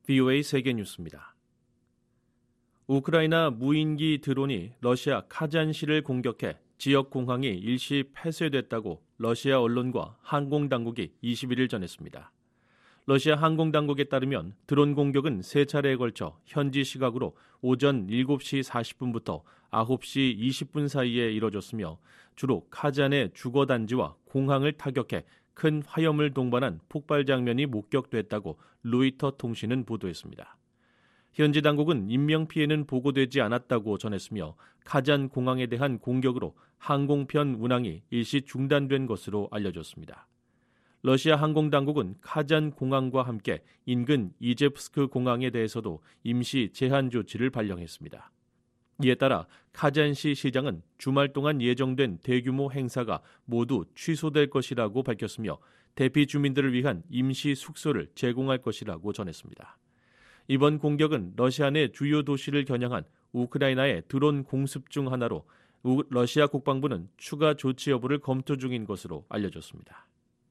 VOA 세계뉴스입니다. 우크라이나 무인기 드론이 러시아 카잔시를 공격해 지역 공항이 일시 폐쇄됐다고 러시아 언론과 항공당국이 21일 전했습니다. 러시아 항공당국에 따르면 드론 공격은 3차례에 걸쳐 현지 시각으로 오전 7시 40분부터 9시 20분 사이에 이뤄졌으며 주로 카잔의 주거단지와 공항을 타격해 큰 화염을 동반한 폭발 장면이 목격됐다고 로이터 통신은 보도했습니다. 현지 당국은 인명피해는 보고되지 않았다고 전했으며 카잔 공항에 대한 공격으로 항공편 운항이 일시 중단된 것으로 알려졌습니다. 러시아 항공당국은 카잔 공항과 함께 인근 이제프스크 공항에 대해서도 임시 제한 조치를 발령했습니다. 이에 따라 카잔시 시장은 주말 동안 예정된 대규모 행사가 모두 취소될 것이라고 밝혔으며 대피 주민들을 위한 임시 숙소를 제공할 것이라고 전했습니다. 이번 공격은 러시아 내 주요 도시를 겨냥한 우크라이나의 드론 공습 중 하나로 러시아 국방부는 추가 조치 여부를 검토 중인 것으로 알려졌습니다.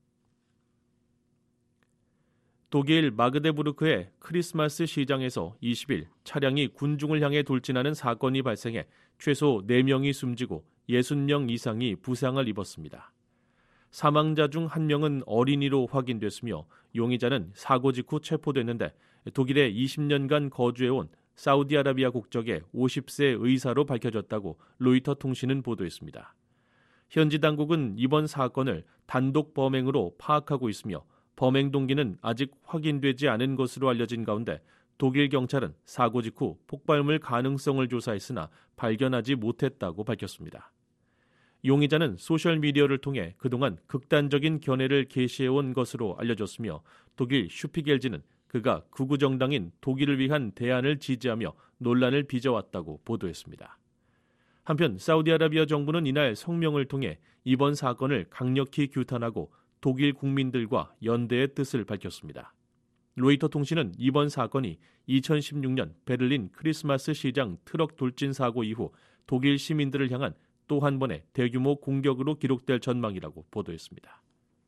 독일 마그데부르크의 크리스마스 시장에서 20일 차량이 군중을 향해 돌진하는 사건이 발생해 최소 4명이 숨지고 60명 이상이 부상을 입었습니다. 사망자 중 1명은 어린이로 확인됐으며 용의자는 사고 직후 체포됐는데 독일에 20년간 거주해온 사우디아라비아 국적의 50세 의사로 밝혀졌다고 로이터 통신은 보도했습니다. 현지 당국은 이번 사건을 단독 범행으로 파악하고 있으며 범행 동기는 아직 확인되지 않은 것으로 알려진 가운데 독일 경찰은 사고 직후 폭발물 가능성을 조사했으나 발견하지 못했다고 밝혔습니다. 용의자는 소셜미디어를 통해 그동안 극단적인 견해를 게시해온 것으로 알려졌으며 독일 슈피겔지는 그가 극우 정당인 독일을 위한 대안을 지지하며 논란을 빚어왔다고 보도했습니다. 한편 사우디아라비아 정부는 이날 성명을 통해 이번 사건을 강력히 규탄하고 독일 국민들과 연대의 뜻을 밝혔습니다. 로이터 통신은 이번 사건이 2016년 베를린 크리스마스 시장 트럭 돌진 사고 이후 독일 시민들을 향한 또 한 번의 대규모 공격으로 기록될 전망이라고 보도했습니다.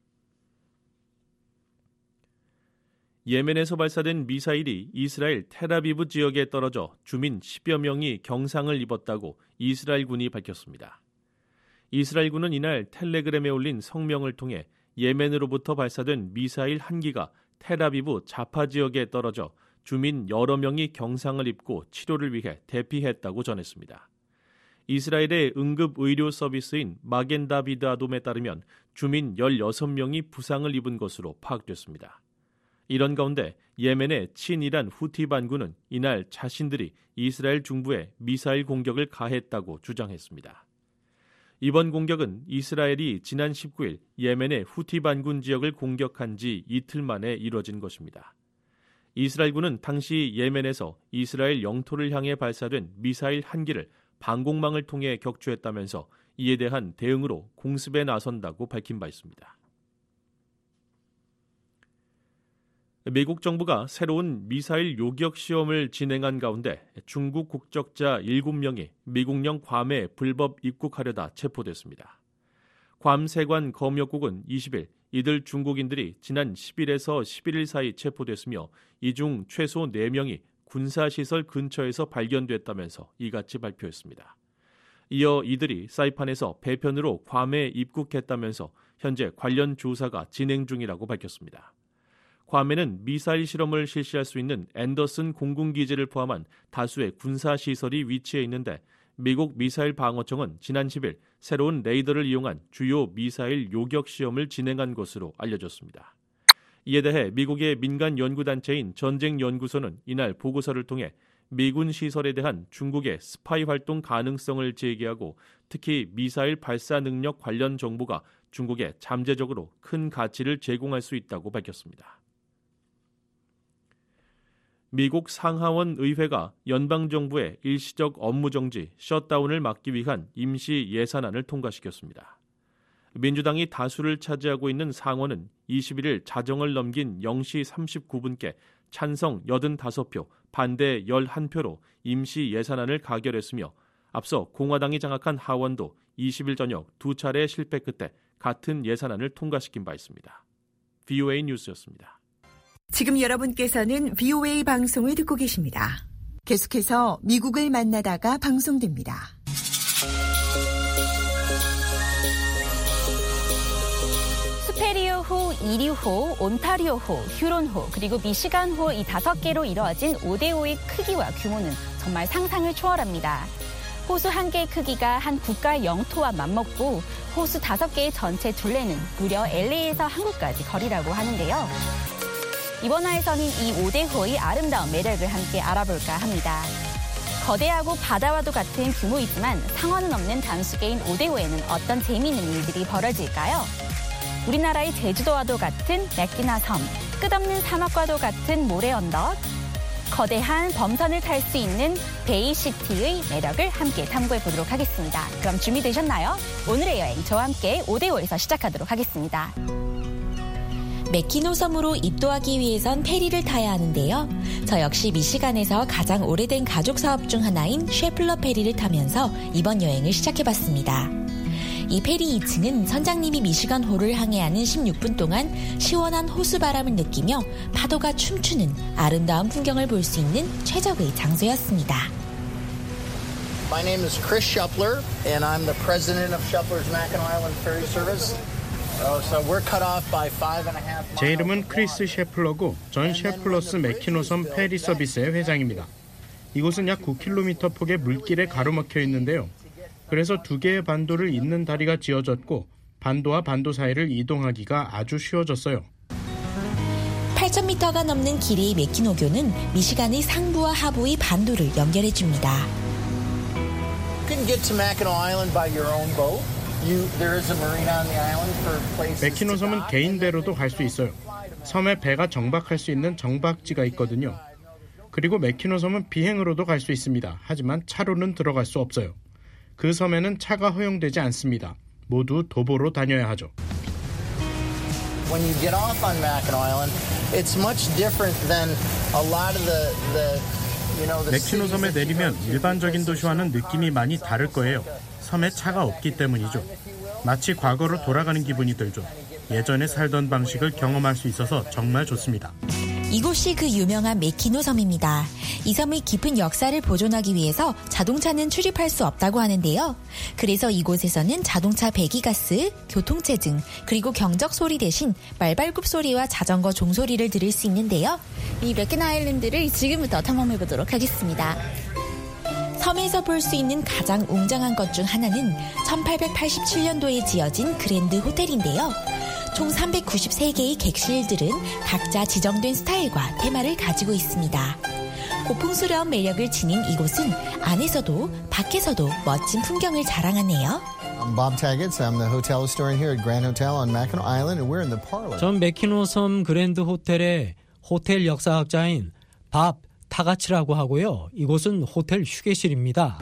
예멘에서 발사된 미사일이 이스라엘 텔아비브 지역에 떨어져 주민 10여 명이 경상을 입었다고 이스라엘군이 밝혔습니다. 이스라엘군은 이날 텔레그램에 올린 성명을 통해 예멘으로부터 발사된 미사일 한 기가 텔아비브 자파 지역에 떨어져 주민 여러 명이 경상을 입고 치료를 위해 대피했다고 전했습니다. 이스라엘의 응급 의료 서비스인 마겐다비드 아돔에 따르면 주민 16명이 부상을 입은 것으로 파악됐습니다. 이런 가운데 예멘의 친이란 후티 반군은 이날 자신들이 이스라엘 중부에 미사일 공격을 가했다고 주장했습니다. 이번 공격은 이스라엘이 지난 19일 예멘의 후티 반군 지역을 공격한 지 이틀 만에 이뤄진 것입니다. 이스라엘군은 당시 예멘에서 이스라엘 영토를 향해 발사된 미사일 한 기를 방공망을 통해 격추했다면서 이에 대한 대응으로 공습에 나선다고 밝힌 바 있습니다. 미국 정부가 새로운 미사일 요격 시험을 진행한 가운데 중국 국적자 7명이 미국령 괌에 불법 입국하려다 체포됐습니다. 괌 세관 검역국은 20일 이들 중국인들이 지난 10일에서 11일 사이 체포됐으며 이 중 최소 4명이 군사시설 근처에서 발견됐다면서 이같이 발표했습니다. 이어 이들이 사이판에서 배편으로 괌에 입국했다면서 현재 관련 조사가 진행 중이라고 밝혔습니다. 괌에는 미사일 실험을 실시할 수 있는 앤더슨 공군기지를 포함한 다수의 군사시설이 위치해 있는데 미국 미사일 방어청은 지난 10일 새로운 레이더를 이용한 주요 미사일 요격 시험을 진행한 것으로 알려졌습니다. 이에 대해 미국의 민간 연구단체인 전쟁연구소는 이날 보고서를 통해 미군 시설에 대한 중국의 스파이 활동 가능성을 제기하고 특히 미사일 발사 능력 관련 정보가 중국에 잠재적으로 큰 가치를 제공할 수 있다고 밝혔습니다. 미국 상하원 의회가 연방정부의 일시적 업무정지, 셧다운을 막기 위한 임시 예산안을 통과시켰습니다. 민주당이 다수를 차지하고 있는 상원은 21일 자정을 넘긴 0시 39분께 찬성 85표, 반대 11표로 임시 예산안을 가결했으며 앞서 공화당이 장악한 하원도 20일 저녁 2차례 실패 끝에 같은 예산안을 통과시킨 바 있습니다. VOA 뉴스였습니다. 지금 여러분께서는 VOA 방송을 듣고 계십니다. 계속해서 미국을 만나다가 방송됩니다. 수페리어호, 이리호, 온타리오호, 휴론호, 그리고 미시간호 이 5개로 이루어진 5대5의 크기와 규모는 정말 상상을 초월합니다. 호수 1개의 크기가 한 국가의 영토와 맞먹고 호수 5개의 전체 둘레는 무려 LA에서 한국까지 거리라고 하는데요. 이번 화에서는 이 5대호의 아름다운 매력을 함께 알아볼까 합니다. 거대하고 바다와도 같은 규모이지만 상어는 없는 단수계인 5대호에는 어떤 재미있는 일들이 벌어질까요? 우리나라의 제주도와도 같은 매끼나 섬, 끝없는 사막과도 같은 모래 언덕, 거대한 범선을 탈 수 있는 베이시티의 매력을 함께 탐구해 보도록 하겠습니다. 그럼 준비되셨나요? 오늘의 여행 저와 함께 5대5에서 시작하도록 하겠습니다. 매키노 섬으로 입도하기 위해선 페리를 타야 하는데요. 저 역시 미시간에서 가장 오래된 가족 사업 중 하나인 셰플러 페리를 타면서 이번 여행을 시작해봤습니다. 이 페리 2층은 선장님이 미시간호를 항해하는 16분 동안 시원한 호수바람을 느끼며 파도가 춤추는 아름다운 풍경을 볼 수 있는 최적의 장소였습니다. My name is Chris Shuppler, and I'm the president of Shuppler's Mackinac Island Ferry Service. So we're cut off by 5.5 miles. 제 이름은 크리스 셰플러고 전 셰플러스 매키노섬 페리 서비스의 회장입니다. 이곳은 약 9km 폭의 물길에 가로막혀 있는데요. 그래서 2개의 반도를 잇는 다리가 지어졌고 반도와 반도 사이를 이동하기가 아주 쉬워졌어요. 8,000m가 넘는 길이의 매키노교는 미시간의 상부와 하부의 반도를 연결해줍니다. You can get to Mackinac Island by your own boat. There is a marina on the island for places. 매키노 섬은 개인 배로도 갈 수 있어요. 섬에 배가 정박할 수 있는 정박지가 있거든요. 그리고 매키노 섬은 비행으로도 갈 수 있습니다. 하지만 차로는 들어갈 수 없어요. 그 섬에는 차가 허용되지 않습니다. 모두 도보로 다녀야 하죠. When you get off on Mackinac Island, it's much different than a lot of the 매키노 섬에 내리면 일반적인 도시와는 느낌이 많이 다를 거예요. 섬에 차가 없기 때문이죠. 마치 과거로 돌아가는 기분이 들죠. 예전에 살던 방식을 경험할 수 있어서 정말 좋습니다. 이곳이 그 유명한 매키노 섬입니다. 이 섬의 깊은 역사를 보존하기 위해서 자동차는 출입할 수 없다고 하는데요. 그래서 이곳에서는 자동차 배기가스, 교통체증, 그리고 경적 소리 대신 말발굽 소리와 자전거 종소리를 들을 수 있는데요. 이 매키노 아일랜드를 지금부터 탐험해보도록 하겠습니다. 섬에서 볼 수 있는 가장 웅장한 것 중 하나는 1887년도에 지어진 그랜드 호텔인데요. 총 393개의 객실들은 각자 지정된 스타일과 테마를 가지고 있습니다. 고풍스러운 매력을 지닌 이곳은 안에서도 밖에서도 멋진 풍경을 자랑하네요. I'm Bob Taggett. I'm the hotel historian here at Grand Hotel on Mackinac Island, and we're in the parlor. 전 매키노 섬 그랜드 호텔의 호텔 역사학자인 밥 타가치라고 하고요. 이곳은 호텔 휴게실입니다.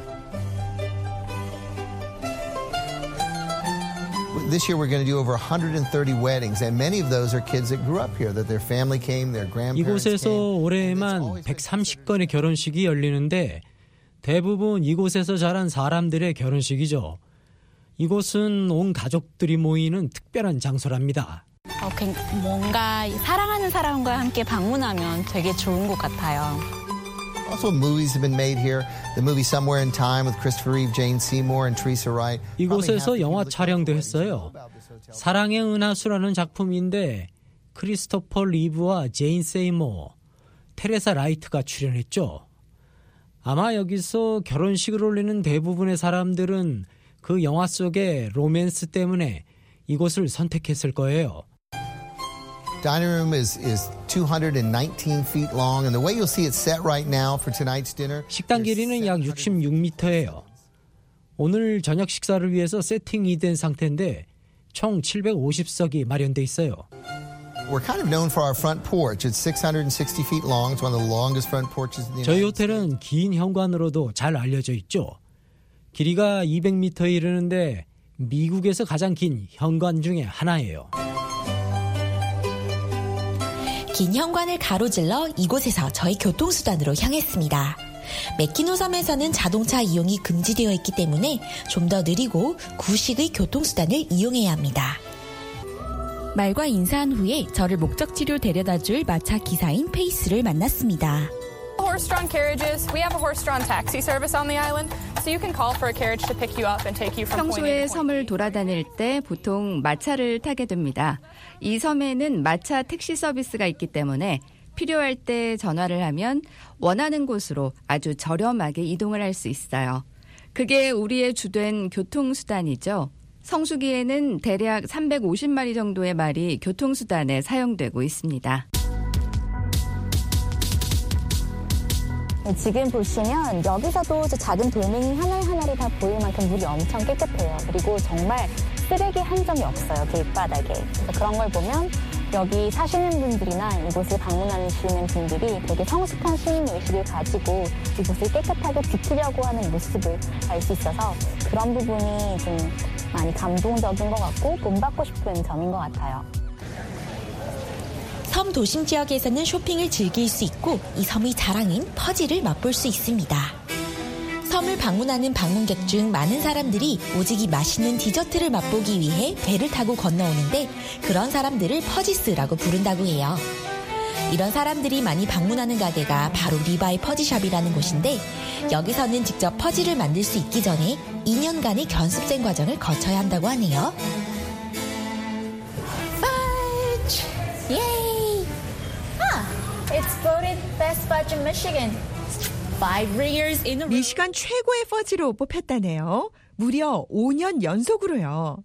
This year we're going to do over 130 weddings, and many of those are kids that grew up here, that their family came, their grandparents 이곳에서 came. 올해에만 130건의 결혼식이 열리는데 대부분 이곳에서 자란 사람들의 결혼식이죠. 이곳은 온 가족들이 모이는 특별한 장소랍니다. 뭔가 사랑하는 사람과 함께 방문하면 되게 좋은 것 같아요. Also, movies have been made here. The movie Somewhere in Time with Christopher Reeve, Jane Seymour, and Teresa Wright. 이곳에서 영화 촬영도 했어요. 사랑의 은하수라는 작품인데 크리스토퍼 리브와 제인 세이모, 테레사 라이트가 출연했죠. 아마 여기서 결혼식을 올리는 대부분의 사람들은 그 영화 속의 로맨스 때문에 이곳을 선택했을 거예요. Dining room is 219 feet long, and the way you'll see it set right now for tonight's dinner. 식당 길이는 약 66m예요. 오늘 저녁 식사를 위해서 세팅이 된 상태인데 총 750석이 마련돼 있어요. We're kind of known for our front porch. It's 660 feet long. It's one of the longest front porches in the 저희 United States. 호텔은 긴 현관으로도 잘 알려져 있죠. 길이가 200m에 이르는데 미국에서 가장 긴 현관 중에 하나예요. 긴 현관을 가로질러 이곳에서 저희 교통수단으로 향했습니다. 매키노 섬에서는 자동차 이용이 금지되어 있기 때문에 좀 더 느리고 구식의 교통수단을 이용해야 합니다. 말과 인사한 후에 저를 목적지로 데려다줄 마차 기사인 페이스를 만났습니다. Horse-drawn carriages. We have a horse-drawn taxi service on the island, so you can call for a carriage to pick you up and take you from point A 평소에 to point 섬을 B. 돌아다닐 때 보통 마차를 타게 됩니다. 이 섬에는 마차 택시 서비스가 있기 때문에 필요할 때 전화를 하면 원하는 곳으로 아주 저렴하게 이동을 할 수 있어요. 그게 우리의 주된 교통수단이죠. 성수기에는 대략 350마리 정도의 말이 교통수단에 사용되고 있습니다. 지금 보시면 여기서도 작은 돌멩이 하나하나를 다 보일 만큼 물이 엄청 깨끗해요. 그리고 정말 쓰레기 한 점이 없어요, 길바닥에. 그래서 그런 걸 보면 여기 사시는 분들이나 이곳을 방문하시는 분들이 되게 성숙한 시민의식을 가지고 이곳을 깨끗하게 지키려고 하는 모습을 알 수 있어서 그런 부분이 좀 많이 감동적인 것 같고 본받고 싶은 점인 것 같아요. 섬 도심 지역에서는 쇼핑을 즐길 수 있고 이 섬의 자랑인 퍼지를 맛볼 수 있습니다. 섬을 방문하는 방문객 중 많은 사람들이 오직 이 맛있는 디저트를 맛보기 위해 배를 타고 건너오는데 그런 사람들을 퍼지스라고 부른다고 해요. 이런 사람들이 많이 방문하는 가게가 바로 리바이 퍼지샵이라는 곳인데 여기서는 직접 퍼지를 만들 수 있기 전에 2년간의 견습생 과정을 거쳐야 한다고 하네요. Fudge! Yay! It's voted best fudge in Michigan. 5 years in a row. 미시간 최고의 퍼지로 뽑혔다네요. 무려 5년 연속으로요.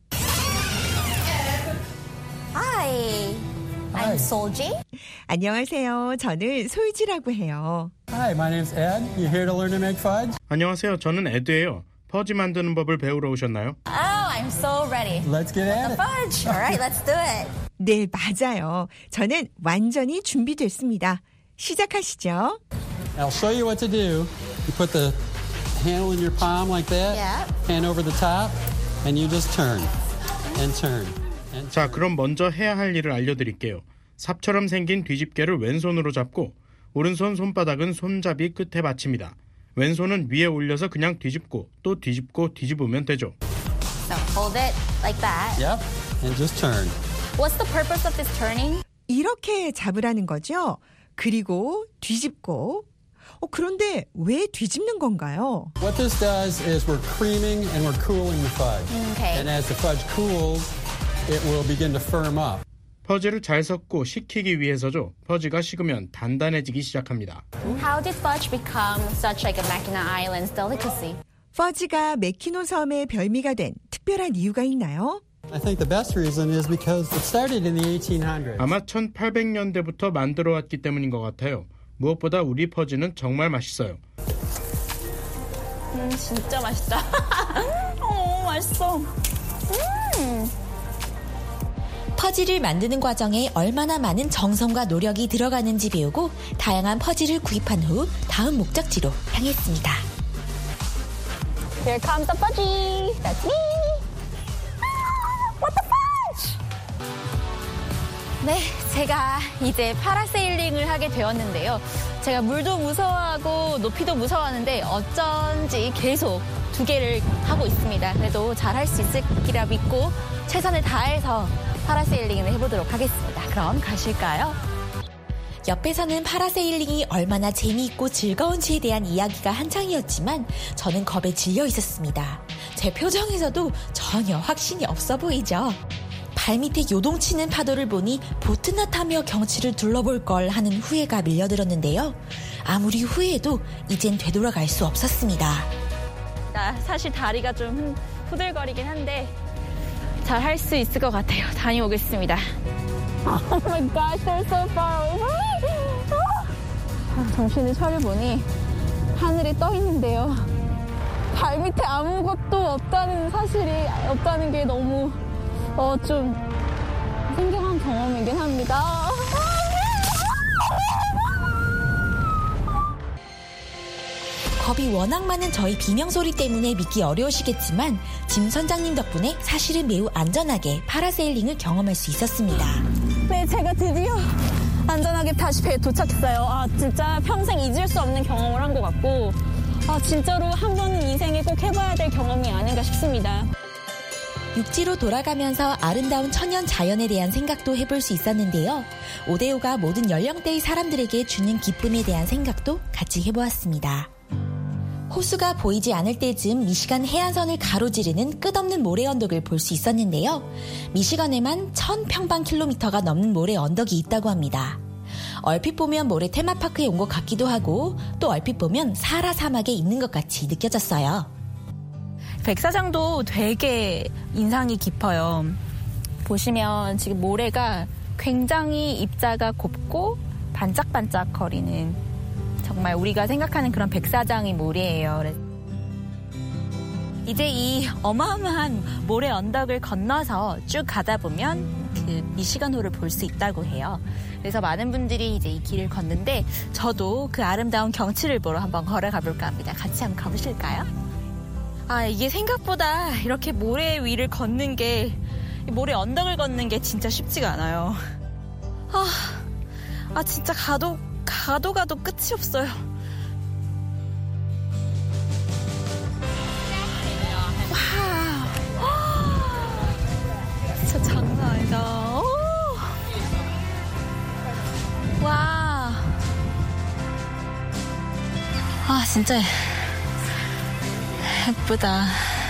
Hi, I'm Solji. 안녕하세요. 저는 솔지라고 해요. Hi, my name's Ed. You here to learn to make fudge? 안녕하세요. 저는 에드예요. 퍼지 만드는 법을 배우러 오셨나요? Oh, I'm so ready. Let's get at it. Fudge. All right, let's do it. 네, 맞아요. 저는 완전히 준비됐습니다. 시작하시죠. I'll show you what to do. You put the handle in your palm like that. Yeah. Hand over the top, and you just turn and turn. 자, 그럼 먼저 해야 할 일을 알려드릴게요. 삽처럼 생긴 뒤집개를 왼손으로 잡고 오른손 손바닥은 손잡이 끝에 받칩니다. 왼손은 위에 올려서 그냥 뒤집고 또 뒤집고 뒤집으면 되죠. So hold it like that. Yep, and just turn. What's the purpose of this turning? 이렇게 잡으라는 거죠. 그리고 뒤집고. 그런데 왜 뒤집는 건가요? What this does is we're creaming and we're cooling the fudge. Okay. And as the fudge cools, it will begin to firm up. 퍼지를 잘 섞고 식히기 위해서죠. 퍼지가 식으면 단단해지기 시작합니다. How did fudge become such like a Mackinac Islands delicacy? 퍼지가 메키노 섬의 별미가 된 특별한 이유가 있나요? I think the best reason is because it started in the 1800s. 아마 1800년대부터 만들어왔기 때문인 것 같아요. 무엇보다 우리 퍼지는 정말 맛있어요. 진짜 맛있다. 맛있어. 퍼지를 만드는 과정에 얼마나 많은 정성과 노력이 들어가는지 배우고 다양한 퍼지를 구입한 후 다음 목적지로 향했습니다. Here comes the fudgy. That's me. What the fudge? 네, 제가 이제 파라세일링을 하게 되었는데요. 제가 물도 무서워하고 높이도 무서워하는데 어쩐지 계속 2개를 하고 있습니다. 그래도 잘할 수 있을 거라 믿고 최선을 다해서 파라세일링을 해보도록 하겠습니다. 그럼 가실까요? 옆에서는 파라세일링이 얼마나 재미있고 즐거운지에 대한 이야기가 한창이었지만 저는 겁에 질려 있었습니다. 제 표정에서도 전혀 확신이 없어 보이죠. 발밑에 요동치는 파도를 보니 보트나 타며 경치를 둘러볼 걸 하는 후회가 밀려들었는데요. 아무리 후회해도 이젠 되돌아갈 수 없었습니다. 사실 다리가 좀 후들거리긴 한데 잘 할 수 있을 것 같아요. 다녀오겠습니다. Oh my gosh, they're so far away. 정신을 차려보니 하늘에 떠 있는데요. 발 밑에 아무것도 없다는 사실이 없다는 게 너무 좀 생경한 경험이긴 합니다. 겁이 워낙 많은 저희 비명소리 때문에 믿기 어려우시겠지만 짐 선장님 덕분에 사실은 매우 안전하게 파라세일링을 경험할 수 있었습니다. 네, 제가 드디어 안전하게 다시 배에 도착했어요. 진짜 평생 잊을 수 없는 경험을 한 것 같고 진짜로 한 번은 인생에 꼭 해봐야 될 경험이 아닌가 싶습니다. 육지로 돌아가면서 아름다운 천연 자연에 대한 생각도 해볼 수 있었는데요. 오데오가 모든 연령대의 사람들에게 주는 기쁨에 대한 생각도 같이 해보았습니다. 호수가 보이지 않을 때쯤 미시간 해안선을 가로지르는 끝없는 모래 언덕을 볼 수 있었는데요. 미시간에만 1000평방킬로미터가 넘는 모래 언덕이 있다고 합니다. 얼핏 보면 모래 테마파크에 온 것 같기도 하고 또 얼핏 보면 사하라 사막에 있는 것 같이 느껴졌어요. 백사장도 되게 인상이 깊어요. 보시면 지금 모래가 굉장히 입자가 곱고 반짝반짝 거리는 정말 우리가 생각하는 그런 백사장의 모래예요. 이제 이 어마어마한 모래 언덕을 건너서 쭉 가다 보면 그 미시간호를 볼 수 있다고 해요. 그래서 많은 분들이 이제 이 길을 걷는데 저도 그 아름다운 경치를 보러 한번 걸어가 볼까 합니다. 같이 한번 가보실까요? 이게 생각보다 이렇게 모래 위를 걷는 게, 모래 언덕을 걷는 게 진짜 쉽지가 않아요. 진짜 가도 끝이 없어요. 진짜 장난 아니다. 와. 진짜 예쁘다.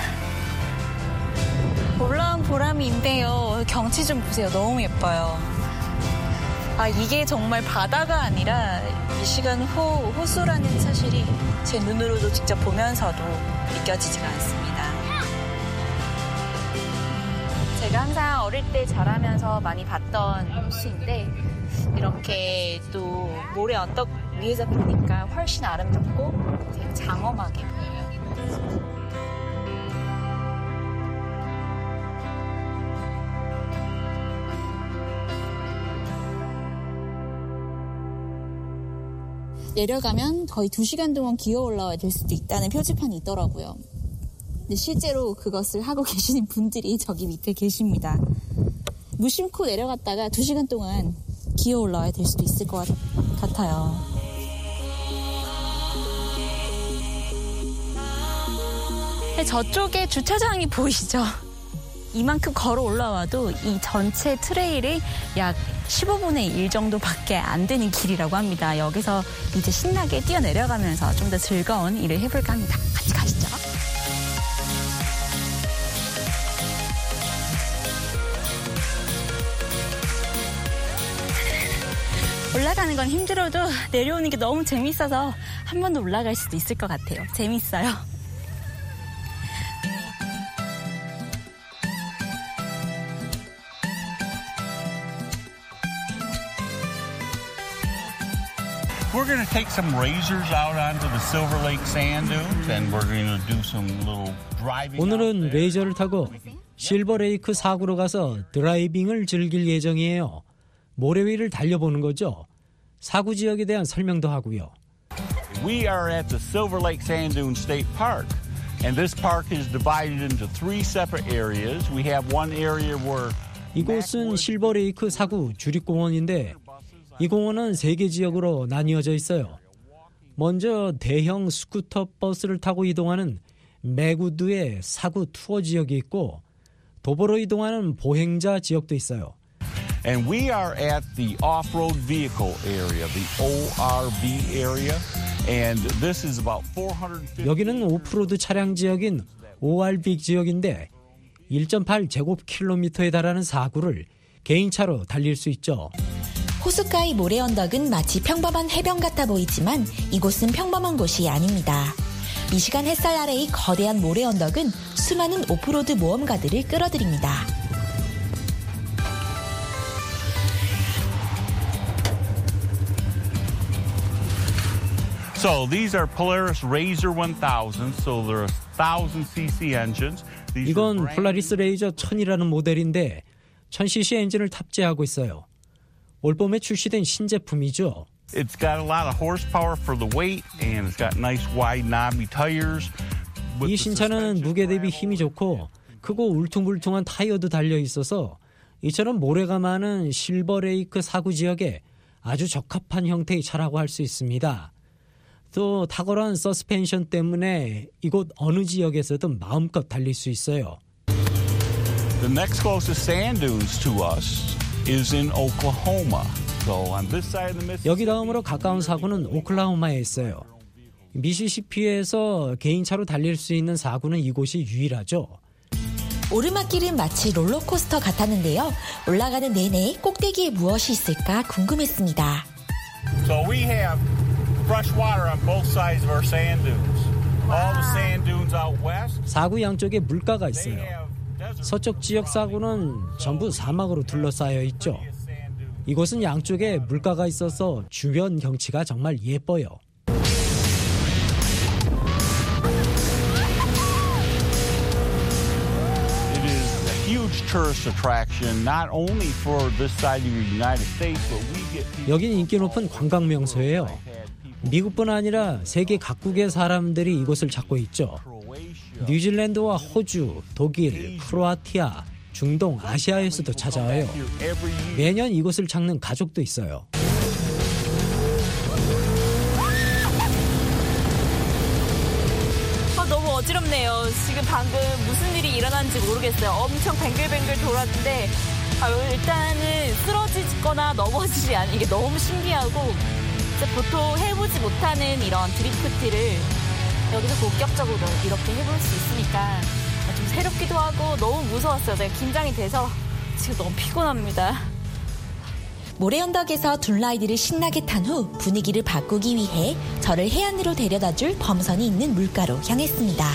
올라온 보람이 있네요. 경치 좀 보세요. 너무 예뻐요. 이게 정말 바다가 아니라 미시간 호수라는 사실이 제 눈으로도 직접 보면서도 느껴지지가 않습니다. 제가 항상 어릴 때 자라면서 많이 봤던 호수인데 이렇게 또 모래 언덕 위에서 보니까 훨씬 아름답고 되게 장엄하게 보여요. 내려가면 거의 2시간 동안 기어 올라와야 될 수도 있다는 표지판이 있더라고요. 근데 실제로 그것을 하고 계시는 분들이 저기 밑에 계십니다. 무심코 내려갔다가 2시간 동안 기어 올라와야 될 수도 있을 것 같아요. 저쪽에 주차장이 보이시죠? 이만큼 걸어 올라와도 이 전체 트레일이 약 15분의 1 정도밖에 안 되는 길이라고 합니다. 여기서 이제 신나게 뛰어내려가면서 좀 더 즐거운 일을 해볼까 합니다. 같이 가시죠. 올라가는 건 힘들어도 내려오는 게 너무 재밌어서 한 번 더 올라갈 수도 있을 것 같아요. 재밌어요. We're going to take some razors out onto the Silver Lake sand dunes and we're going to do some little driving. 오늘은 레이저를 타고 실버레이크 사구로 가서 드라이빙을 즐길 예정이에요. 모래 위를 달려보는 거죠. 사구 지역에 대한 설명도 하고요. We are at the Silver Lake Sand Dune State Park. And this park is divided into 3 separate areas. We have one area where 이곳은 실버레이크 사구 주립공원인데 이 공원은 3개 지역으로 나뉘어져 있어요. 먼저 대형 스쿠터 버스를 타고 이동하는 맥우드의 사구 투어 지역이 있고 도보로 이동하는 보행자 지역도 있어요. And we are at the off-road vehicle area, the ORV area. And this is about 450. 여기는 오프로드 차량 지역인 ORV 지역인데 1.8제곱킬로미터에 달하는 사구를 개인차로 달릴 수 있죠. 호숫가의 모래 언덕은 마치 평범한 해변 같아 보이지만 이곳은 평범한 곳이 아닙니다. 미시간 햇살 아래의 거대한 모래 언덕은 수많은 오프로드 모험가들을 끌어들입니다. So these are Polaris Razor 1000, so they're 1000cc engines. 이건 폴라리스 레이저 1000이라는 모델인데 1000cc 엔진을 탑재하고 있어요. 올봄에 출시된 신제품이죠. It's got a lot of horsepower for the weight and it's got nice wide knobby tires. 이 신차는 무게 대비 힘이 좋고 크고 울퉁불퉁한 타이어도 달려 있어서 이처럼 모래가 많은 실버레이크 사구 지역에 아주 적합한 형태의 차라고 할 수 있습니다. 또 탁월한 서스펜션 때문에 이곳 어느 지역에서든 마음껏 달릴 수 있어요. The next closest sand dunes to us is in Oklahoma. So on this side of the Mississippi. 여기 다음으로 가까운 사구는 오클라호마에 있어요. 미시시피에서 개인차로 달릴 수 있는 사구는 이곳이 유일하죠. 오르막길은 마치 롤러코스터 같았는데요. 올라가는 내내 꼭대기에 무엇이 있을까 궁금했습니다. So we have fresh water on both sides of our sand dunes. All the sand dunes out west. 사구 양쪽에 물가가 있어요. 서쪽 지역 사구는 전부 사막으로 둘러싸여 있죠. 이곳은 양쪽에 물가가 있어서 주변 경치가 정말 예뻐요. Tourist attraction not only for this side of the United States, but we get people. 여기는 인기 높은 관광 명소예요. 미국뿐 아니라 세계 각국의 사람들이 이곳을 찾고 있죠. 뉴질랜드와 호주, 독일, 크로아티아, 중동, 아시아에서도 찾아와요. 매년 이곳을 찾는 가족도 있어요. 너무 어지럽네요. 지금 방금 무슨 일이 일어난지 모르겠어요. 엄청 뱅글뱅글 돌았는데 일단은 쓰러지거나 넘어지지 않은 이게 너무 신기하고 보통 해보지 못하는 이런 드리프트를 여기서 본격적으로 이렇게 해볼 수 있으니까 좀 새롭기도 하고 너무 무서웠어요. 제가 긴장이 돼서 지금 너무 피곤합니다. 모래 언덕에서 둘라이드를 신나게 탄 후 분위기를 바꾸기 위해 저를 해안으로 데려다줄 범선이 있는 물가로 향했습니다.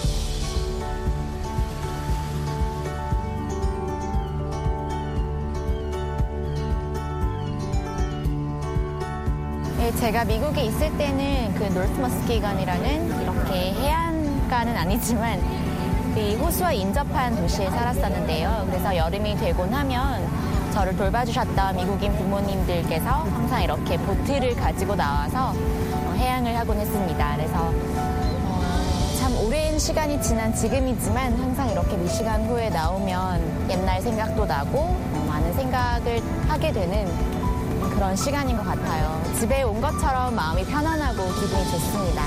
네, 제가 미국에 있을 때는 그 노스머스키건이라는 이렇게 해안가는 아니지만 이 호수와 인접한 도시에 살았었는데요. 그래서 여름이 되고 나면 저를 돌봐주셨던 미국인 부모님들께서 항상 이렇게 보트를 가지고 나와서 해양을 하곤 했습니다. 그래서 참 오랜 시간이 지난 지금이지만 항상 이렇게 미시간호에 나오면 옛날 생각도 나고 많은 생각을 하게 되는 그런 시간인 것 같아요. 집에 온 것처럼 마음이 편안하고 기분이 좋습니다.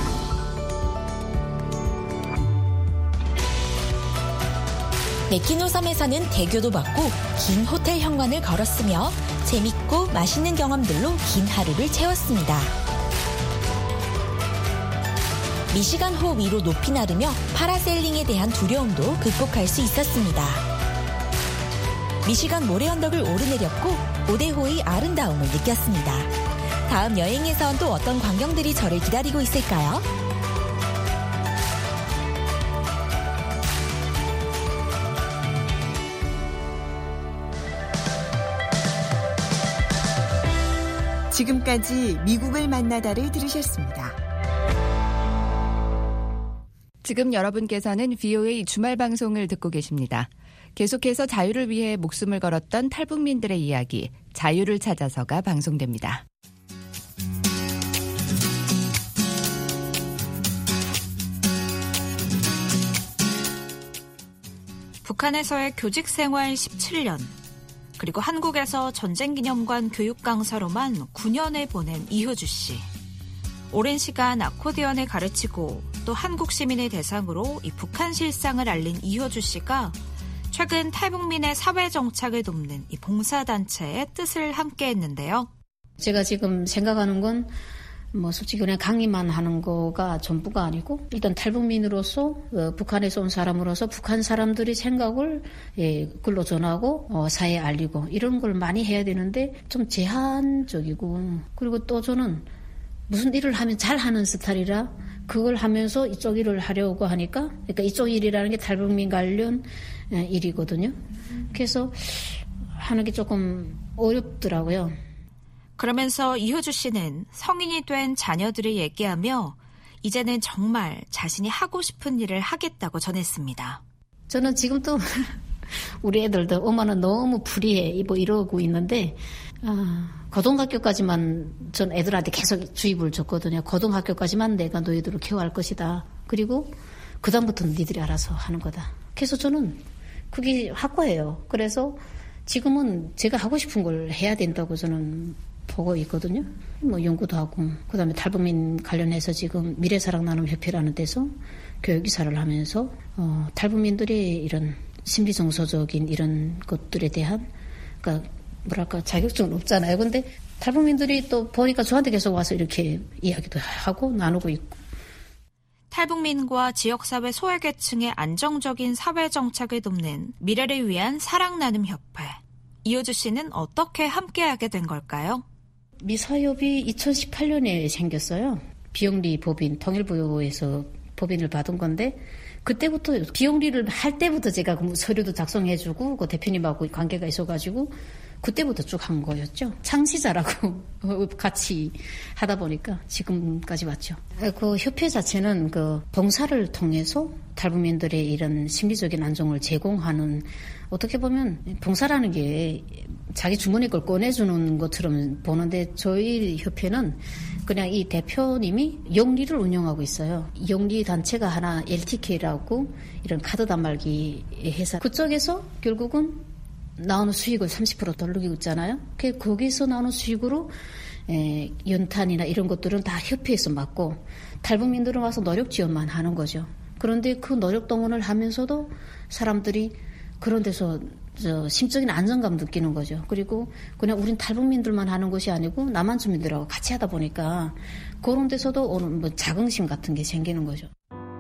메키노 섬에서는 대교도 받고 긴 호텔 현관을 걸었으며 재밌고 맛있는 경험들로 긴 하루를 채웠습니다. 미시간호 위로 높이 나르며 파라세일링에 대한 두려움도 극복할 수 있었습니다. 미시간 모래 언덕을 오르내렸고 오데호의 아름다움을 느꼈습니다. 다음 여행에선 또 어떤 광경들이 저를 기다리고 있을까요? 지금까지 미국을 만나다를 들으셨습니다. 지금 여러분께서는 VOA 주말 방송을 듣고 계십니다. 계속해서 자유를 위해 목숨을 걸었던 탈북민들의 이야기, 자유를 찾아서가 방송됩니다. 북한에서의 교직 생활 17년, 그리고 한국에서 전쟁기념관 교육 강사로만 9년을 보낸 이효주 씨. 오랜 시간 아코디언을 가르치고 또 한국 시민을 대상으로 이 북한 실상을 알린 이효주 씨가 최근 탈북민의 사회 정착을 돕는 이 봉사단체의 뜻을 함께 했는데요. 제가 지금 생각하는 건 솔직히 그냥 강의만 하는 거가 전부가 아니고 일단 탈북민으로서 북한에서 온 사람으로서 북한 사람들의 생각을 글로 전하고 사회에 알리고 이런 걸 많이 해야 되는데 좀 제한적이고 그리고 또 저는 무슨 일을 하면 잘하는 스타일이라 그걸 하면서 이쪽 일을 하려고 하니까 그러니까 이쪽 일이라는 게 탈북민 관련 일이거든요. 그래서 하는 게 조금 어렵더라고요. 그러면서 이효주 씨는 성인이 된 자녀들을 얘기하며 이제는 정말 자신이 하고 싶은 일을 하겠다고 전했습니다. 저는 지금도 우리 애들도 엄마는 너무 불이해 이러고 있는데 고등학교까지만 전 애들한테 계속 주입을 줬거든요. 고등학교까지만 내가 너희들을 케어할 것이다. 그리고 그 다음부터는 니들이 알아서 하는 거다. 그래서 저는 그게 확고해요. 그래서 지금은 제가 하고 싶은 걸 해야 된다고 저는 보고 있거든요. 연구도 하고 그다음에 탈북민 관련해서 지금 미래사랑나눔협회라는 데서 교육이사를 하면서 탈북민들이 이런 심리 정서적인 이런 것들에 대한 그러니까 뭐랄까 자격증은 없잖아요. 근데 탈북민들이 또 보니까 저한테 계속 와서 이렇게 이야기도 하고 나누고 있고. 탈북민과 지역사회 소외계층의 안정적인 사회정착을 돕는 미래를 위한 사랑나눔협회. 이효주 씨는 어떻게 함께하게 된 걸까요? 미사협이 2018년에 생겼어요. 비영리 법인 통일부에서 법인을 받은 건데 그때부터 비영리를 할 때부터 제가 서류도 작성해주고 그 대표님하고 관계가 있어가지고 그때부터 쭉 한 거였죠. 창시자라고 같이 하다 보니까 지금까지 왔죠. 그 협회 자체는 그 봉사를 통해서 탈북민들의 이런 심리적인 안정을 제공하는 어떻게 보면 봉사라는 게 자기 주머니 걸 꺼내주는 것처럼 보는데 저희 협회는 그냥 이 대표님이 영리를 운영하고 있어요. 영리 단체가 하나 LTK라고 이런 카드 단말기 회사 그쪽에서 결국은 나오는 수익을 30% 돌리고 있잖아요. 거기서 나오는 수익으로 연탄이나 이런 것들은 다 협회에서 맡고 탈북민들은 와서 노력 지원만 하는 거죠. 그런데 그 노력 동원을 하면서도 사람들이 그런 데서 심적인 안정감 느끼는 거죠. 그리고 그냥 우린 탈북민들만 하는 것이 아니고 남한 주민들하고 같이 하다 보니까 그런 데서도 오는 뭐 자긍심 같은 게 생기는 거죠.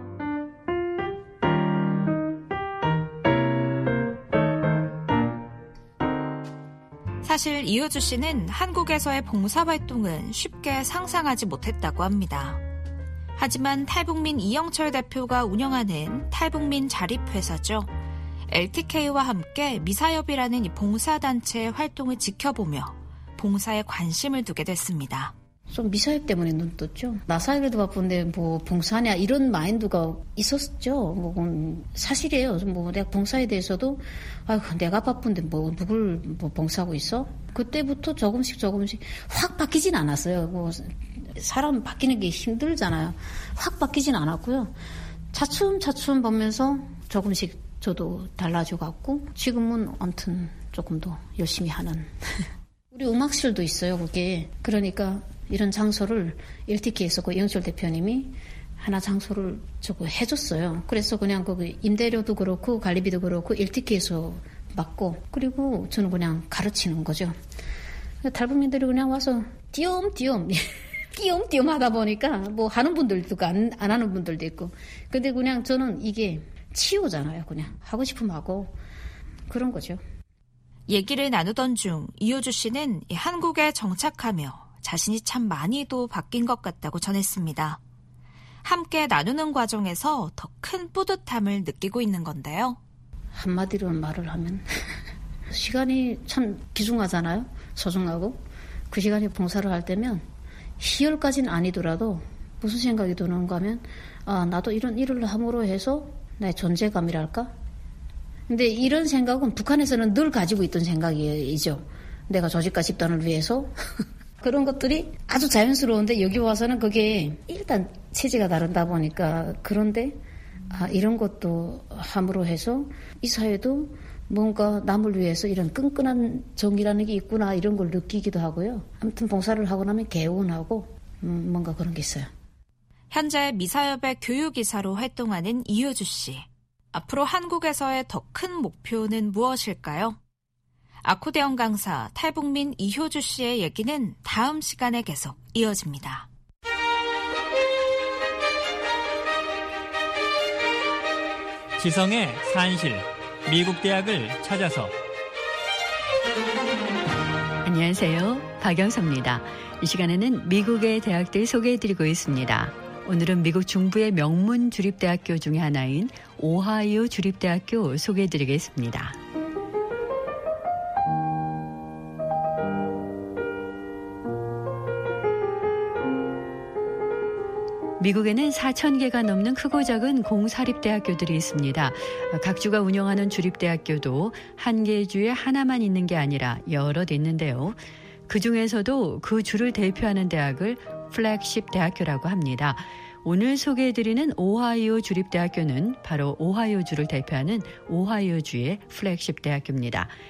사실 이효주 씨는 한국에서의 봉사활동은 쉽게 상상하지 못했다고 합니다. 하지만 탈북민 이영철 대표가 운영하는 탈북민 자립회사죠. LTK와 함께 미사협이라는 이 봉사단체의 활동을 지켜보며 봉사에 관심을 두게 됐습니다. 좀 미사협 때문에 눈 떴죠. 나 사회도 바쁜데 뭐 봉사냐 이런 마인드가 있었죠. 뭐 사실이에요. 뭐 내가 봉사에 대해서도 내가 바쁜데 뭐 누굴 뭐 봉사하고 있어? 그때부터 조금씩 확 바뀌진 않았어요. 뭐 사람 바뀌는 게 힘들잖아요. 확 바뀌진 않았고요. 차츰 보면서 조금씩 저도 달라져 갔고 지금은 아무튼 조금 더 열심히 하는. 우리 음악실도 있어요. 그게 그러니까. 이런 장소를 LTK에서 그 이영철 대표님이 하나 장소를 해줬어요. 그래서 그냥 거기 임대료도 그렇고 관리비도 그렇고 LTK에서 받고 그리고 저는 그냥 가르치는 거죠. 탈북민들이 그냥 와서 띄엄띄엄 하다 보니까 뭐 하는 분들도 있고 안 하는 분들도 있고 근데 그냥 저는 이게 치유잖아요. 그냥 하고 싶으면 하고 그런 거죠. 얘기를 나누던 중 이효주 씨는 한국에 정착하며 자신이 참 많이도 바뀐 것 같다고 전했습니다. 함께 나누는 과정에서 더 큰 뿌듯함을 느끼고 있는 건데요. 한마디로 말을 하면 시간이 참 귀중하잖아요. 소중하고. 그 시간에 봉사를 할 때면 희열까지는 아니더라도 무슨 생각이 드는가 하면 나도 이런 일을 함으로 해서 나의 존재감이랄까? 근데 이런 생각은 북한에서는 늘 가지고 있던 생각이죠. 내가 조직과 집단을 위해서 그런 것들이 아주 자연스러운데 여기 와서는 그게 일단 체제가 다르다 보니까 그런데 이런 것도 함으로 해서 이 사회도 뭔가 남을 위해서 이런 끈끈한 정이라는 게 있구나 이런 걸 느끼기도 하고요. 아무튼 봉사를 하고 나면 개운하고 뭔가 그런 게 있어요. 현재 미사협의 교육이사로 활동하는 이효주 씨. 앞으로 한국에서의 더 큰 목표는 무엇일까요? 아코디언 강사 탈북민 이효주 씨의 얘기는 다음 시간에 계속 이어집니다. 지성의 산실, 미국 대학을 찾아서. 안녕하세요. 박영서입니다. 이 시간에는 미국의 대학들 소개해드리고 있습니다. 오늘은 미국 중부의 명문 주립대학교 중에 하나인 오하이오 주립대학교 소개해드리겠습니다. 미국에는 4,000개가 넘는 크고 작은 공사립대학교들이 있습니다. 각 주가 운영하는 주립대학교도 한 개 주에 하나만 있는 게 아니라 여럿 있는데요. 그중에서도 그 주를 대표하는 대학을 플래그십 대학교라고 합니다. 오늘 소개해드리는 오하이오 주립대학교는 바로 오하이오주를 대표하는 오하이오주의 플래그십 대학교입니다.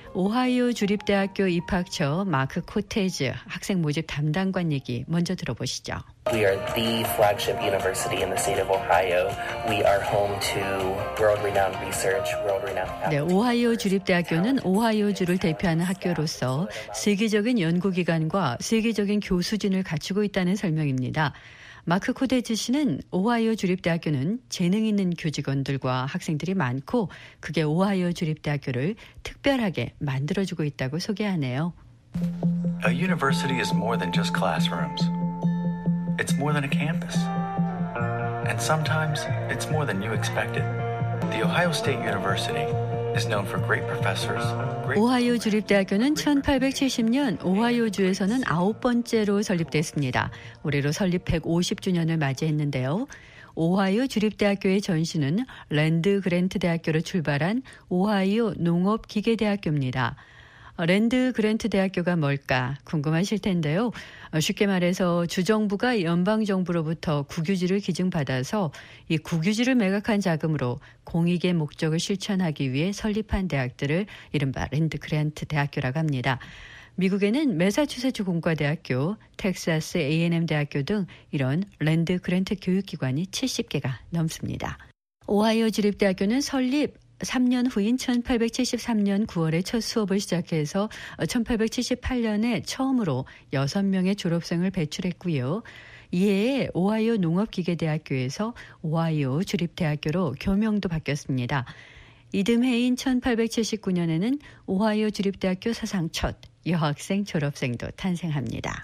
오하이오 주립대학교 입학처 마크 코테즈 학생 모집 담당관 얘기 먼저 들어보시죠. We are the flagship university in the state of Ohio. We are home to world-renowned research, world-renowned faculty. 네, 오하이오 주립대학교는 오하이오주를 대표하는 학교로서 세계적인 연구기관과 세계적인 교수진을 갖추고 있다는 설명입니다. 마크 코테즈 씨는 오하이오 주립대학교는 재능 있는 교직원들과 학생들이 많고 그게 오하이오 주립대학교를 특별하게 만들어주고 있다고 소개하네요. A university is more than just classrooms. It's more than a campus. And sometimes it's more than you expected. The Ohio State University is known for great professors. 오하이오 주립대학교는 1870년 오하이오주에서는 9번째로 설립됐습니다. 올해로 설립 150주년을 맞이했는데요. 오하이오 주립대학교의 전신은 랜드 그랜트 대학교로 출발한 오하이오 농업기계대학교입니다. 랜드 그랜트 대학교가 뭘까 궁금하실 텐데요. 쉽게 말해서 주정부가 연방정부로부터 국유지를 기증받아서 이 국유지를 매각한 자금으로 공익의 목적을 실천하기 위해 설립한 대학들을 이른바 랜드 그랜트 대학교라고 합니다. 미국에는 매사추세츠 공과대학교, 텍사스 A&M 대학교 등 이런 랜드 그랜트 교육기관이 70개가 넘습니다. 오하이오 주립대학교는 설립 3년 후인 1873년 9월에 첫 수업을 시작해서 1878년에 처음으로 6명의 졸업생을 배출했고요. 이해에 오하이오 농업기계대학교에서 오하이오 주립대학교로 교명도 바뀌었습니다. 이듬해인 1879년에는 오하이오 주립대학교 사상 첫 여학생 졸업생도 탄생합니다.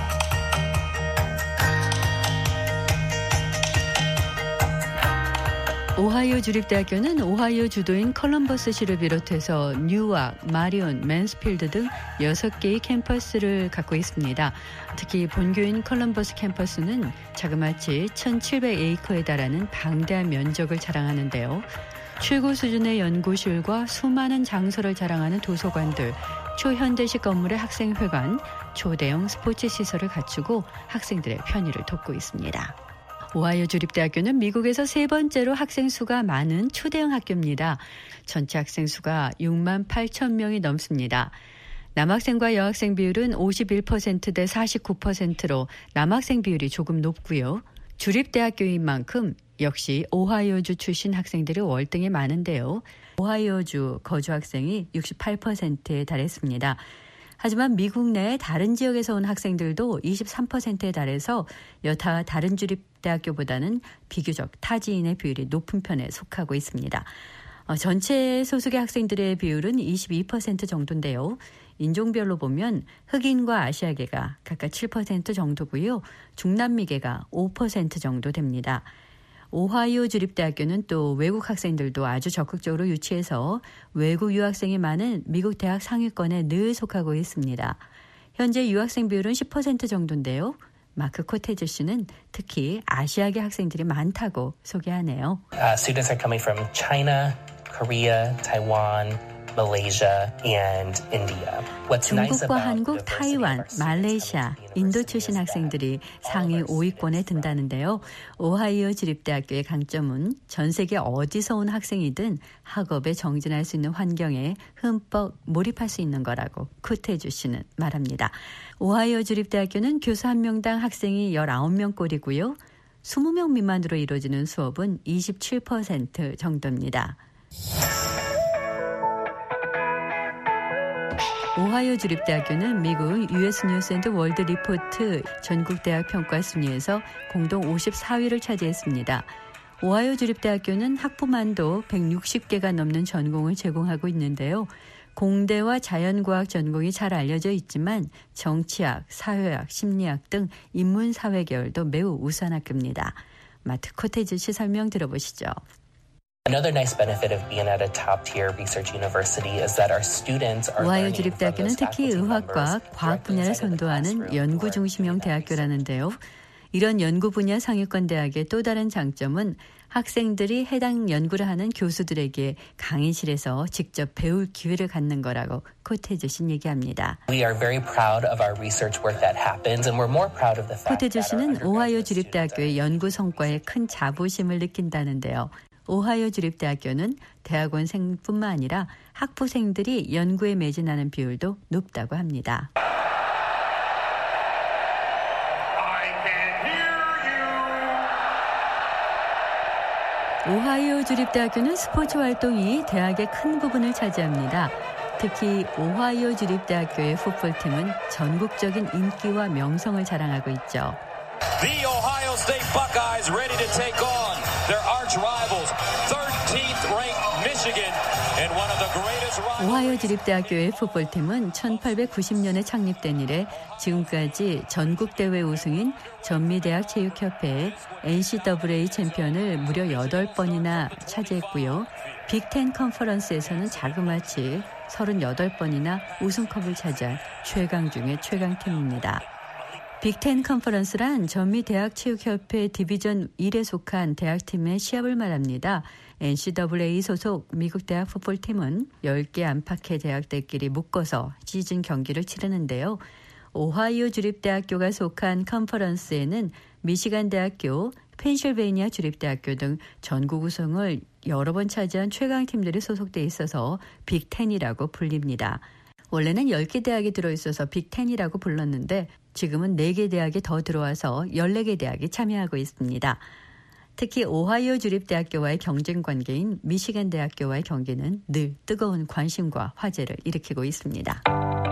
오하이오 주립대학교는 오하이오 주도인 컬럼버스시를 비롯해서 뉴악, 마리온, 맨스필드 등 6개의 캠퍼스를 갖고 있습니다. 특히 본교인 컬럼버스 캠퍼스는 자그마치 1,700에이커에 달하는 방대한 면적을 자랑하는데요. 최고 수준의 연구실과 수많은 장소를 자랑하는 도서관들, 초현대식 건물의 학생회관, 초대형 스포츠 시설을 갖추고 학생들의 편의를 돕고 있습니다. 오하이오 주립대학교는 미국에서 세 번째로 학생 수가 많은 초대형 학교입니다. 전체 학생 수가 6만 8천 명이 넘습니다. 남학생과 여학생 비율은 51% 대 49%로 남학생 비율이 조금 높고요. 주립대학교인 만큼 역시 오하이오주 출신 학생들이 월등히 많은데요. 오하이오주 거주 학생이 68%에 달했습니다. 하지만 미국 내 다른 지역에서 온 학생들도 23%에 달해서 여타 다른 주립대학교보다는 비교적 타지인의 비율이 높은 편에 속하고 있습니다. 전체 소수의 학생들의 비율은 22% 정도인데요. 인종별로 보면 흑인과 아시아계가 각각 7% 정도고요. 중남미계가 5% 정도 됩니다. 오하이오 주립대학교는 또 외국 학생들도 아주 적극적으로 유치해서 외국 유학생이 많은 미국 대학 상위권에 늘 속하고 있습니다. 현재 유학생 비율은 10% 정도인데요. 마크 코테즈 씨는 특히 아시아계 학생들이 많다고 소개하네요. Students are coming from China, Korea, Taiwan, Malaysia, and India. 중국과 한국, 타이완, 말레이시아, 인도 출신 학생들이 상위 5위권에 든다는데요. 오하이오 주립대학교의 강점은 전 세계 어디서 온 학생이든 학업에 정진할 수 있는 환경에 흠뻑 몰입할 수 있는 거라고 코테즈 씨는 말합니다. 오하이오 주립대학교는 교수 1명당 학생이 19명꼴이고요. 20명 미만으로 이루어지는 수업은 27% 정도입니다. 오하이오 주립대학교는 미국 US 뉴스 앤드 월드 리포트 전국대학 평가 순위에서 공동 54위를 차지했습니다. 오하이오 주립대학교는 학부만도 160개가 넘는 전공을 제공하고 있는데요. 공대와 자연과학 전공이 잘 알려져 있지만 정치학, 사회학, 심리학 등 인문사회 계열도 매우 우수한 학교입니다. 마트 코테즈 씨 설명 들어보시죠. Another nice benefit of being at a top-tier research university is that our students are 오하이오 learning from 주립대학교는 those 특히 faculty 의학과 members 과학 분야를 선도하는 연구 중심형 대학교라는데요. 이런 연구 분야 상위권 대학의 또 다른 장점은 학생들이 해당 연구를 하는 교수들에게 강의실에서 직접 배울 기회를 갖는 거라고 코테즈 씨는 얘기합니다. We are very proud of our research work that happens, and we're more proud of the fact 코테즈 that 씨는 오하이오 주립대학교의 연구 성과에 큰 자부심을 느낀다는데요. 오하이오 주립대학교는 대학원생뿐만 아니라 학부생들이 연구에 매진하는 비율도 높다고 합니다. 오하이오 주립대학교는 스포츠 활동이 대학의 큰 부분을 차지합니다. 특히 오하이오 주립대학교의 풋볼팀은 전국적인 인기와 명성을 자랑하고 있죠. The Ohio State Buckeyes ready to take on their arch rivals, 13th ranked Michigan, and one of the greatest rivals. 오하이오 주립대학교의 풋볼팀은 1890년에 창립된 이래 지금까지 전국대회 우승인 전미대학체육협회의 NCAA 챔피언을 무려 8번이나 차지했고요. 빅텐 컨퍼런스에서는 자그마치 38번이나 우승컵을 차지한 최강 중의 최강팀입니다. 빅텐 컨퍼런스란 전미대학체육협회 디비전 1에 속한 대학팀의 시합을 말합니다. NCAA 소속 미국 대학 풋볼팀은 10개 안팎의 대학들끼리 묶어서 시즌 경기를 치르는데요. 오하이오 주립대학교가 속한 컨퍼런스에는 미시간 대학교, 펜실베이니아 주립대학교 등 전국 우승을 여러 번 차지한 최강팀들이 소속돼 있어서 빅텐이라고 불립니다. 원래는 10개 대학이 들어있어서 빅텐이라고 불렀는데 지금은 4개 대학이 더 들어와서 14개 대학이 참여하고 있습니다. 특히 오하이오 주립대학교와의 경쟁 관계인 미시간 대학교와의 경기는 늘 뜨거운 관심과 화제를 일으키고 있습니다.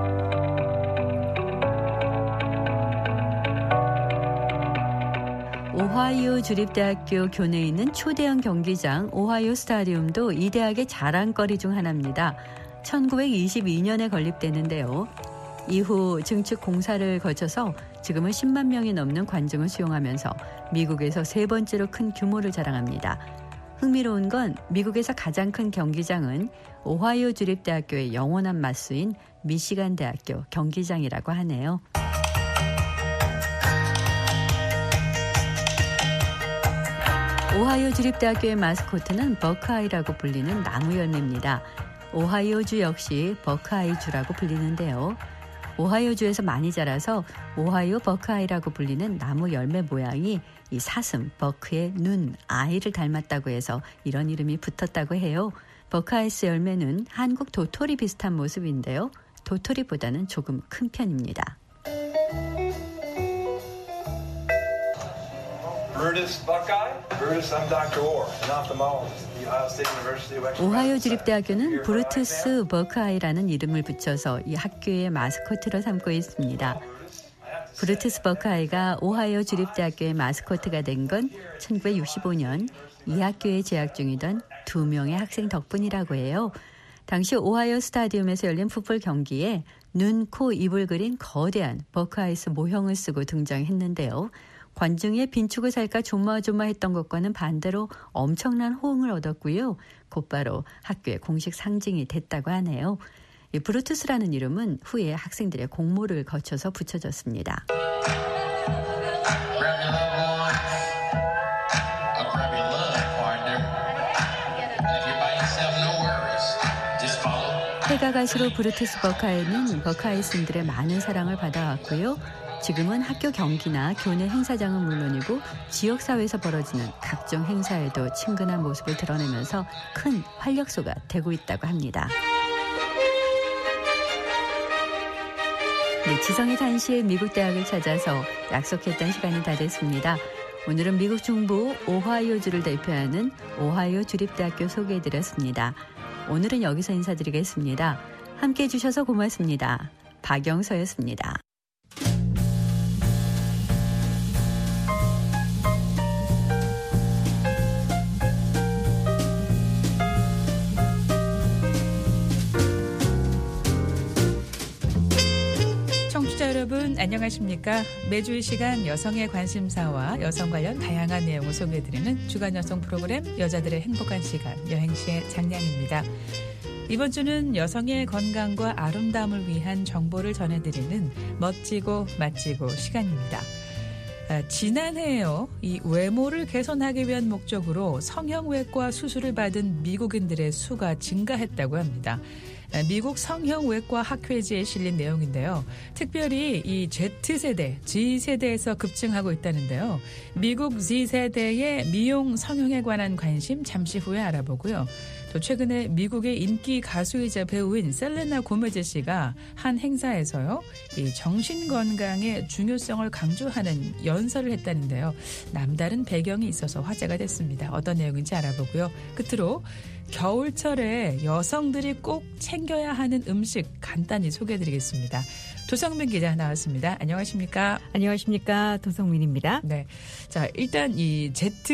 오하이오 주립대학교 교내에 있는 초대형 경기장 오하이오 스타디움도 이 대학의 자랑거리 중 하나입니다. 1922년에 건립됐는데요. 이후 증축 공사를 거쳐서 지금은 10만 명이 넘는 관중을 수용하면서 미국에서 세 번째로 큰 규모를 자랑합니다. 흥미로운 건 미국에서 가장 큰 경기장은 오하이오 주립대학교의 영원한 맞수인 미시간 대학교 경기장이라고 하네요. 오하이오 주립대학교의 마스코트는 버크아이라고 불리는 나무 열매입니다. 오하이오주 역시 버크아이주라고 불리는데요. 오하이오주에서 많이 자라서 오하이오 버크아이라고 불리는 나무 열매 모양이 이 사슴, 버크의 눈, 아이를 닮았다고 해서 이런 이름이 붙었다고 해요. 버크아이스 열매는 한국 도토리 비슷한 모습인데요. 도토리보다는 조금 큰 편입니다. Brutus Buckeye. Brutus, I'm Dr. Orr, an ophthalmologist at the Ohio State University of Wexford. 오하이오 주립대학교는 브루투스 버크아이라는 이름을 붙여서 이 학교의 마스코트로 삼고 있습니다. 브루투스 버크아이가 오하이오 주립대학교의 마스코트가 된 건 1965년 이 학교에 재학 중이던 2명의 학생 덕분이라고 해요. 당시 오하이오 스타디움에서 열린 풋볼 경기에 눈, 코, 입을 그린 거대한 버크아이스 모형을 쓰고 등장했는데요. 관중의 빈축을 살까 조마조마했던 것과는 반대로 엄청난 호응을 얻었고요. 곧바로 학교의 공식 상징이 됐다고 하네요. 이 브루투스라는 이름은 후에 학생들의 공모를 거쳐서 붙여졌습니다. 해가 갈수록 브루투스 버크아이는 버크아이슨들의 많은 사랑을 받아왔고요. 지금은 학교 경기나 교내 행사장은 물론이고 지역사회에서 벌어지는 각종 행사에도 친근한 모습을 드러내면서 큰 활력소가 되고 있다고 합니다. 네, 지성의 단시에 미국 대학을 찾아서 약속했던 시간이 다 됐습니다. 오늘은 미국 중부 오하이오주를 대표하는 오하이오 주립대학교 소개해드렸습니다. 오늘은 여기서 인사드리겠습니다. 함께해 주셔서 고맙습니다. 박영서였습니다. 여러분 안녕하십니까? 매주 이 시간 여성의 관심사와 여성 관련 다양한 내용을 소개해드리는 주간 여성 프로그램 여자들의 행복한 시간 여행시의 장량입니다. 이번 주는 여성의 건강과 아름다움을 위한 정보를 전해드리는 멋지고 맛지고 시간입니다. 지난해에요. 이 외모를 개선하기 위한 목적으로 성형외과 수술을 받은 미국인들의 수가 증가했다고 합니다. 미국 성형외과 학회지에 실린 내용인데요. 특별히 이 Z세대, G세대에서 급증하고 있다는데요. 미국 Z세대의 미용 성형에 관한 관심 잠시 후에 알아보고요. 또 최근에 미국의 인기 가수이자 배우인 셀레나 고메즈 씨가 한 행사에서요, 이 정신건강의 중요성을 강조하는 연설을 했다는데요. 남다른 배경이 있어서 화제가 됐습니다. 어떤 내용인지 알아보고요. 끝으로 겨울철에 여성들이 꼭 챙겨야 하는 음식 간단히 소개해드리겠습니다. 도성민 기자 나왔습니다. 안녕하십니까? 안녕하십니까? 도성민입니다. 네, 자 일단 이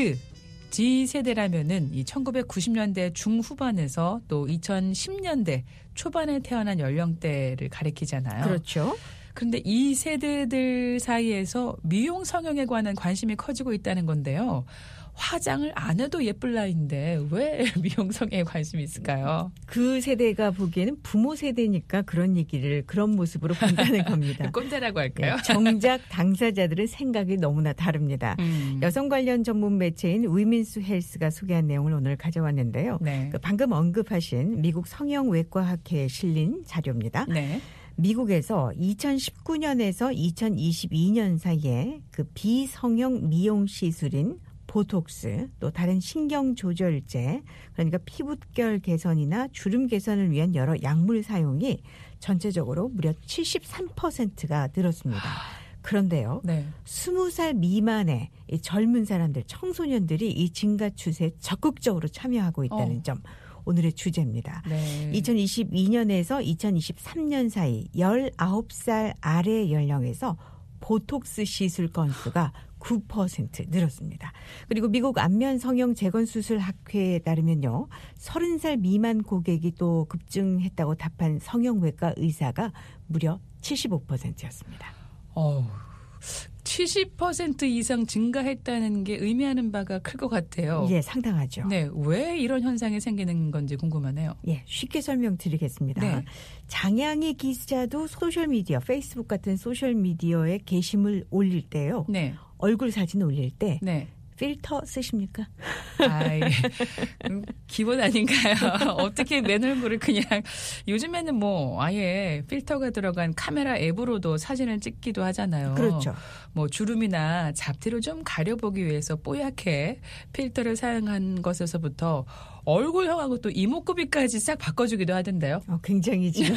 G세대라면은 이 1990년대 중후반에서 또 2010년대 초반에 태어난 연령대를 가리키잖아요. 그렇죠. 그런데 이 세대들 사이에서 미용 성형에 관한 관심이 커지고 있다는 건데요. 화장을 안 해도 예쁠 나이인데 왜 미용 성형에 관심이 있을까요? 그 세대가 보기에는 부모 세대니까 그런 얘기를 그런 모습으로 본다는 겁니다. 꼰대라고 할까요? 네, 정작 당사자들은 생각이 너무나 다릅니다. 여성 관련 전문 매체인 위민스 헬스가 소개한 내용을 오늘 가져왔는데요. 네. 방금 언급하신 미국 성형외과학회에 실린 자료입니다. 네. 미국에서 2019년에서 2022년 사이에 그 비성형 미용 시술인 보톡스, 또 다른 신경 조절제, 그러니까 피부결 개선이나 주름 개선을 위한 여러 약물 사용이 전체적으로 무려 73%가 늘었습니다. 그런데요, 네. 20살 미만의 이 젊은 사람들, 청소년들이 이 증가 추세에 적극적으로 참여하고 있다는 점. 오늘의 주제입니다. 네. 2022년에서 2023년 사이 19살 아래 연령에서 보톡스 시술 건수가 9% 늘었습니다. 그리고 미국 안면 성형 재건 수술 학회에 따르면요, 30살 미만 고객이 또 급증했다고 답한 성형외과 의사가 무려 75%였습니다. 70% 이상 증가했다는 게 의미하는 바가 클 것 같아요. 예, 상당하죠. 네, 왜 이런 현상이 생기는 건지 궁금하네요. 예, 쉽게 설명드리겠습니다. 네. 장양희 기자도 소셜미디어, 페이스북 같은 소셜미디어에 게시물 올릴 때요. 네. 얼굴 사진 올릴 때 네. 필터 쓰십니까? 아이, 기본 아닌가요? 어떻게 맨 얼굴을 그냥, 요즘에는 뭐 아예 필터가 들어간 카메라 앱으로도 사진을 찍기도 하잖아요. 그렇죠. 뭐 주름이나 잡티를 좀 가려보기 위해서 뽀얗게 필터를 사용한 것에서부터 얼굴형하고 또 이목구비까지 싹 바꿔주기도 하던데요. 굉장히 지금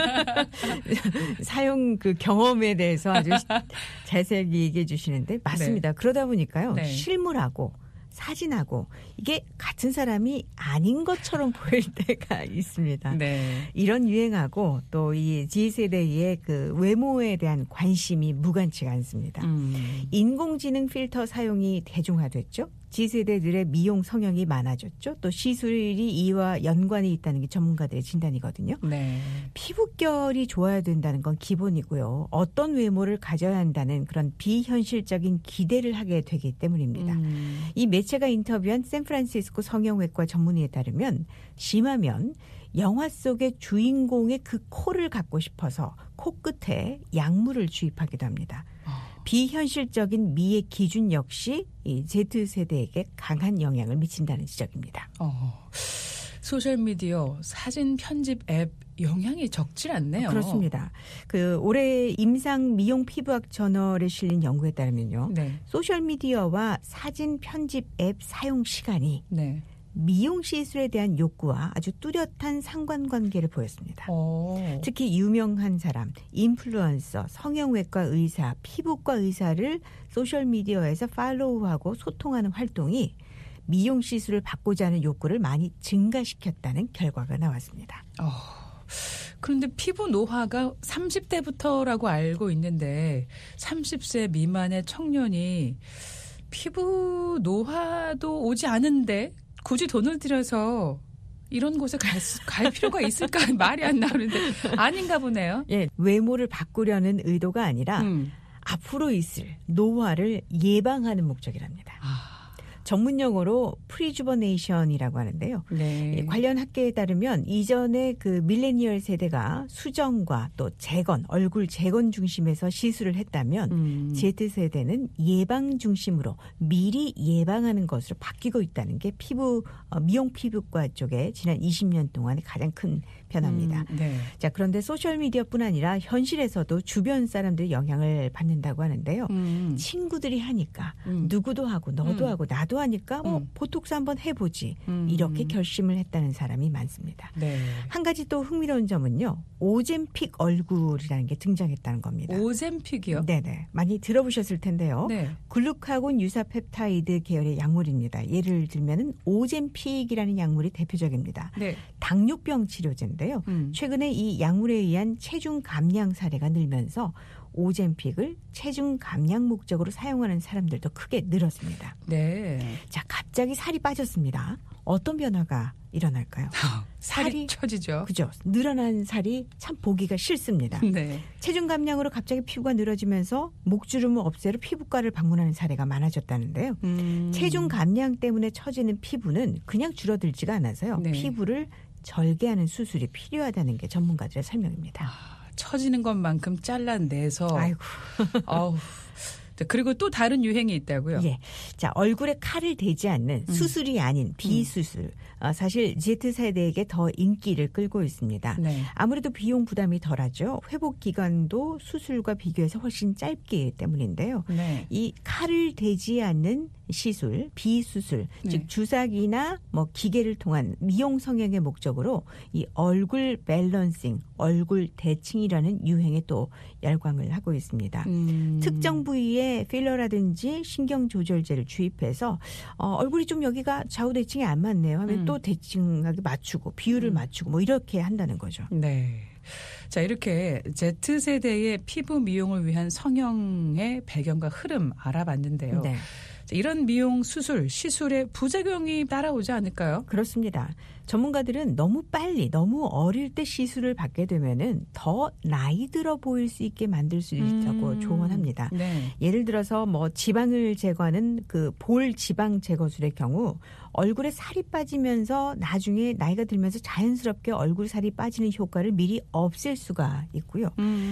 사용 그 경험에 대해서 아주 자세하게 얘기해 주시는데 맞습니다. 네. 그러다 보니까요. 네. 실물하고 사진하고 이게 같은 사람이 아닌 것처럼 보일 때가 있습니다. 네. 이런 유행하고 또 이 G세대의 그 외모에 대한 관심이 무관치가 않습니다. 인공지능 필터 사용이 대중화됐죠. G세대들의 미용 성형이 많아졌죠. 또 시술이 이와 연관이 있다는 게 전문가들의 진단이거든요. 네. 피부결이 좋아야 된다는 건 기본이고요. 어떤 외모를 가져야 한다는 그런 비현실적인 기대를 하게 되기 때문입니다. 이 매체가 인터뷰한 샌프란시스코 성형외과 전문의에 따르면 심하면 영화 속의 주인공의 그 코를 갖고 싶어서 코끝에 약물을 주입하기도 합니다. 비현실적인 미의 기준 역시 이 Z세대에게 강한 영향을 미친다는 지적입니다. 소셜미디어 사진 편집 앱 영향이 적질 않네요. 그렇습니다. 그 올해 임상 미용 피부학 저널에 실린 연구에 따르면요. 네. 소셜미디어와 사진 편집 앱 사용 시간이 네. 미용 시술에 대한 욕구와 아주 뚜렷한 상관관계를 보였습니다. 특히 유명한 사람, 인플루언서, 성형외과 의사, 피부과 의사를 소셜미디어에서 팔로우하고 소통하는 활동이 미용 시술을 받고자 하는 욕구를 많이 증가시켰다는 결과가 나왔습니다. 그런데 피부 노화가 30대부터라고 알고 있는데 30세 미만의 청년이 피부 노화도 오지 않은데 굳이 돈을 들여서 이런 곳에 갈 필요가 있을까 말이 안 나오는데 아닌가 보네요. 예, 외모를 바꾸려는 의도가 아니라 앞으로 있을 노화를 예방하는 목적이랍니다. 전문 용어로 프리주버네이션이라고 하는데요. 네. 관련 학계에 따르면 이전에 그 밀레니얼 세대가 수정과 또 재건, 얼굴 재건 중심에서 시술을 했다면 Z세대는 예방 중심으로 미리 예방하는 것으로 바뀌고 있다는 게 미용 피부과 쪽에 지난 20년 동안의 가장 큰 변화입니다. 네. 자, 그런데 소셜미디어뿐 아니라 현실에서도 주변 사람들이 영향을 받는다고 하는데요. 친구들이 하니까 누구도 하고 너도 하고 나도 하니까 보톡스 한번 해보지 이렇게 결심을 했다는 사람이 많습니다. 네. 한 가지 또 흥미로운 점은요. 오젬픽 얼굴이라는 게 등장했다는 겁니다. 오젬픽이요? 네네. 많이 들어보셨을 텐데요. 네. 글루카곤 유사 펩타이드 계열의 약물입니다. 예를 들면은 오젬픽이라는 약물이 대표적입니다. 네. 당뇨병 치료제인데요. 최근에 이 약물에 의한 체중 감량 사례가 늘면서 오젬픽을 체중 감량 목적으로 사용하는 사람들도 크게 늘었습니다. 네. 자, 갑자기 살이 빠졌습니다. 어떤 변화가 일어날까요? 살이 처지죠. 그죠. 늘어난 살이 참 보기가 싫습니다. 네. 체중 감량으로 갑자기 피부가 늘어지면서 목주름을 없애러 피부과를 방문하는 사례가 많아졌다는데요. 체중 감량 때문에 처지는 피부는 그냥 줄어들지가 않아서요. 네. 피부를 절개하는 수술이 필요하다는 게 전문가들의 설명입니다. 처지는 것만큼 잘라내서. 아이고. 어우. 그리고 또 다른 유행이 있다고요? 예. 자, 얼굴에 칼을 대지 않는 수술이 아닌 비수술. 사실 Z세대에게 더 인기를 끌고 있습니다. 네. 아무래도 비용 부담이 덜하죠. 회복 기간도 수술과 비교해서 훨씬 짧기 때문인데요. 네. 이 칼을 대지 않는 시술, 비수술, 네. 즉 주사기나 뭐 기계를 통한 미용 성형의 목적으로 이 얼굴 밸런싱, 얼굴 대칭이라는 유행에 또 열광을 하고 있습니다. 특정 부위에 필러라든지 신경 조절제를 주입해서 얼굴이 좀 여기가 좌우 대칭이 안 맞네요 하면 또 대칭하게 맞추고 비율을 맞추고 뭐 이렇게 한다는 거죠. 네. 자, 이렇게 Z세대의 피부 미용을 위한 성형의 배경과 흐름 알아봤는데요. 네. 이런 미용 수술, 시술의 부작용이 따라오지 않을까요? 그렇습니다. 전문가들은 너무 빨리, 너무 어릴 때 시술을 받게 되면은 더 나이 들어 보일 수 있게 만들 수 있다고 조언합니다. 네. 예를 들어서 뭐 지방을 제거하는 그 볼 지방 제거술의 경우 얼굴에 살이 빠지면서 나중에 나이가 들면서 자연스럽게 얼굴 살이 빠지는 효과를 미리 없앨 수가 있고요.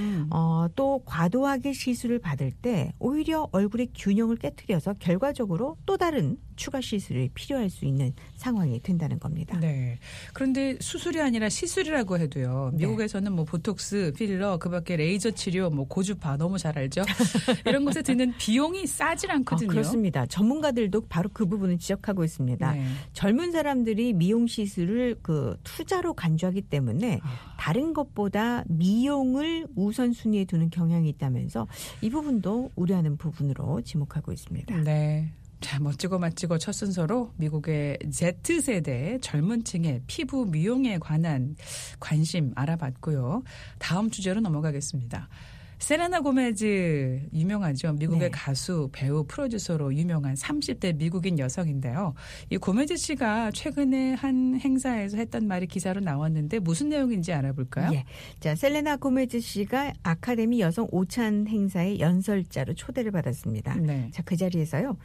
또 과도하게 시술을 받을 때 오히려 얼굴의 균형을 깨트려서 결과적으로 또 다른 추가 시술이 필요할 수 있는 상황이 된다는 겁니다. 네. 그런데 수술이 아니라 시술이라고 해도요. 미국에서는 뭐 보톡스, 필러, 그밖에 레이저 치료, 뭐 고주파 너무 잘 알죠. 이런 것에 드는 비용이 싸질 않거든요. 그렇습니다. 전문가들도 바로 그 부분을 지적하고 있습니다. 네. 젊은 사람들이 미용 시술을 그 투자로 간주하기 때문에 다른 것보다 미용을 우선순위에 두는 경향이 있다면서 이 부분도 우려하는 부분으로 지목하고 있습니다. 네. 자, 멋지고 맛지고 첫 순서로 미국의 Z세대 젊은 층의 피부 미용에 관한 관심 알아봤고요. 다음 주제로 넘어가겠습니다. 셀레나 고메즈 유명하죠. 미국의 가수, 배우, 프로듀서로 유명한 30대 미국인 여성인데요. 이 고메즈 씨가 최근에 한 행사에서 했던 말이 기사로 나왔는데 무슨 내용인지 알아볼까요? 예. 자, 셀레나 고메즈 씨가 아카데미 여성 오찬 행사에 연설자로 초대를 받았습니다. 네. 자, 그 자리에서요.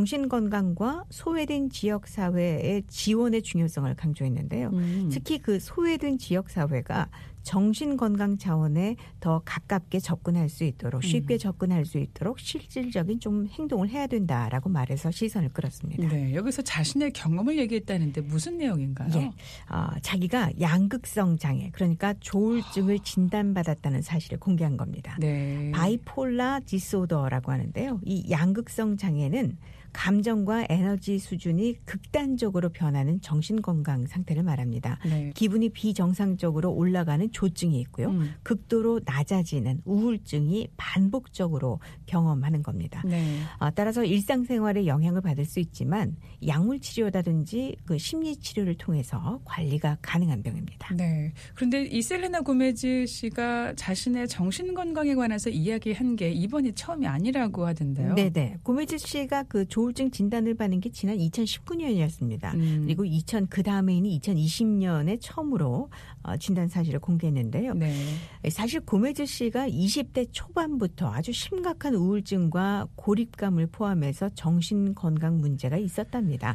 정신건강과 소외된 지역사회의 지원의 중요성을 강조했는데요. 특히 그 소외된 지역사회가 정신건강 차원에 더 가깝게 접근할 수 있도록 쉽게 접근할 수 있도록 실질적인 좀 행동을 해야 된다라고 말해서 시선을 끌었습니다. 네, 여기서 자신의 경험을 얘기했다는데 무슨 내용인가요? 예, 자기가 양극성 장애 그러니까 조울증을 진단받았다는 사실을 공개한 겁니다. 네. 바이폴라 디소더라고 하는데요. 이 양극성 장애는 감정과 에너지 수준이 극단적으로 변하는 정신건강 상태를 말합니다. 네. 기분이 비정상적으로 올라가는 조증이 있고요. 극도로 낮아지는 우울증이 반복적으로 경험하는 겁니다. 네. 따라서 일상생활에 영향을 받을 수 있지만 약물치료라든지 그 심리치료를 통해서 관리가 가능한 병입니다. 네. 그런데 이 셀레나 고메즈 씨가 자신의 정신건강에 관해서 이야기한 게 이번이 처음이 아니라고 하던데요. 네네. 고메즈 씨가 그 조울증 진단을 받는 게 지난 2019년이었습니다. 그리고 그 다음에 있는 2020년에 처음으로 진단 사실을 공개했습니다. 공개했는데요. 네. 사실 고메즈 씨가 20대 초반부터 아주 심각한 우울증과 고립감을 포함해서 정신건강 문제가 있었답니다.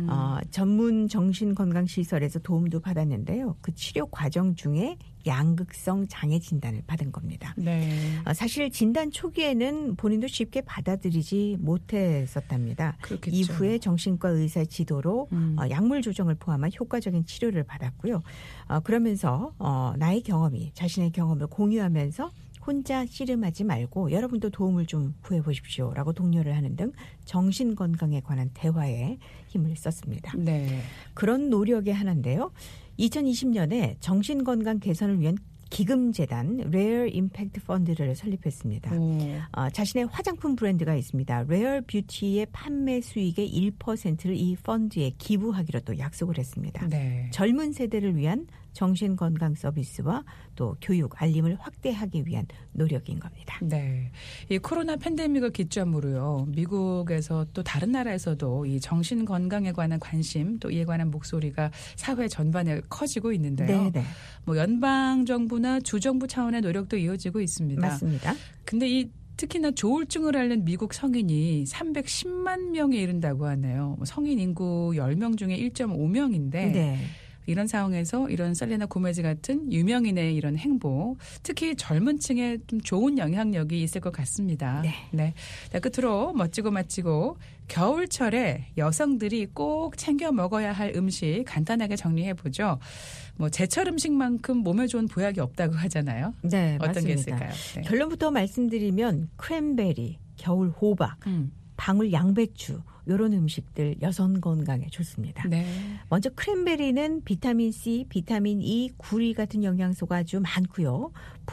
전문 정신건강시설에서 도움도 받았는데요. 그 치료 과정 중에 양극성 장애 진단을 받은 겁니다. 네. 사실 진단 초기에는 본인도 쉽게 받아들이지 못했었답니다. 그렇겠죠. 이후에 정신과 의사 지도로 약물 조정을 포함한 효과적인 치료를 받았고요. 그러면서 나의 경험이 자신의 경험을 공유하면서 혼자 씨름하지 말고 여러분도 도움을 좀 구해보십시오라고 독려를 하는 등 정신건강에 관한 대화에 힘을 썼습니다. 네. 그런 노력의 하나인데요. 2020년에 정신건강 개선을 위한 기금재단 Rare Impact Fund를 설립했습니다. 자신의 화장품 브랜드가 있습니다. Rare Beauty의 판매 수익의 1%를 이 펀드에 기부하기로 또 약속을 했습니다. 네. 젊은 세대를 위한 정신건강 서비스와 또 교육, 알림을 확대하기 위한 노력인 겁니다. 네, 이 코로나 팬데믹을 기점으로요. 미국에서 또 다른 나라에서도 이 정신 건강에 관한 관심 또 이에 관한 목소리가 사회 전반에 커지고 있는데요. 네. 뭐 연방 정부나 주정부 차원의 노력도 이어지고 있습니다. 맞습니다. 근데 특히나 조울증을 앓는 미국 성인이 310만 명에 이른다고 하네요. 성인 인구 10명 중에 1.5명인데 네. 이런 상황에서 이런 셀레나 고메즈 같은 유명인의 이런 행보, 특히 젊은 층에 좀 좋은 영향력이 있을 것 같습니다. 네. 자, 끝으로 멋지고 겨울철에 여성들이 꼭 챙겨 먹어야 할 음식 간단하게 정리해보죠. 뭐 제철 음식만큼 몸에 좋은 보약이 없다고 하잖아요. 네, 어떤 맞습니다. 게 있을까요? 네. 결론부터 말씀드리면 크랜베리, 겨울 호박, 방울 양배추 이런 음식들 여성 건강에 좋습니다. 네. 먼저 크랜베리는 비타민 C, 비타민 E, 구리 같은 영양소가 아주 많고요.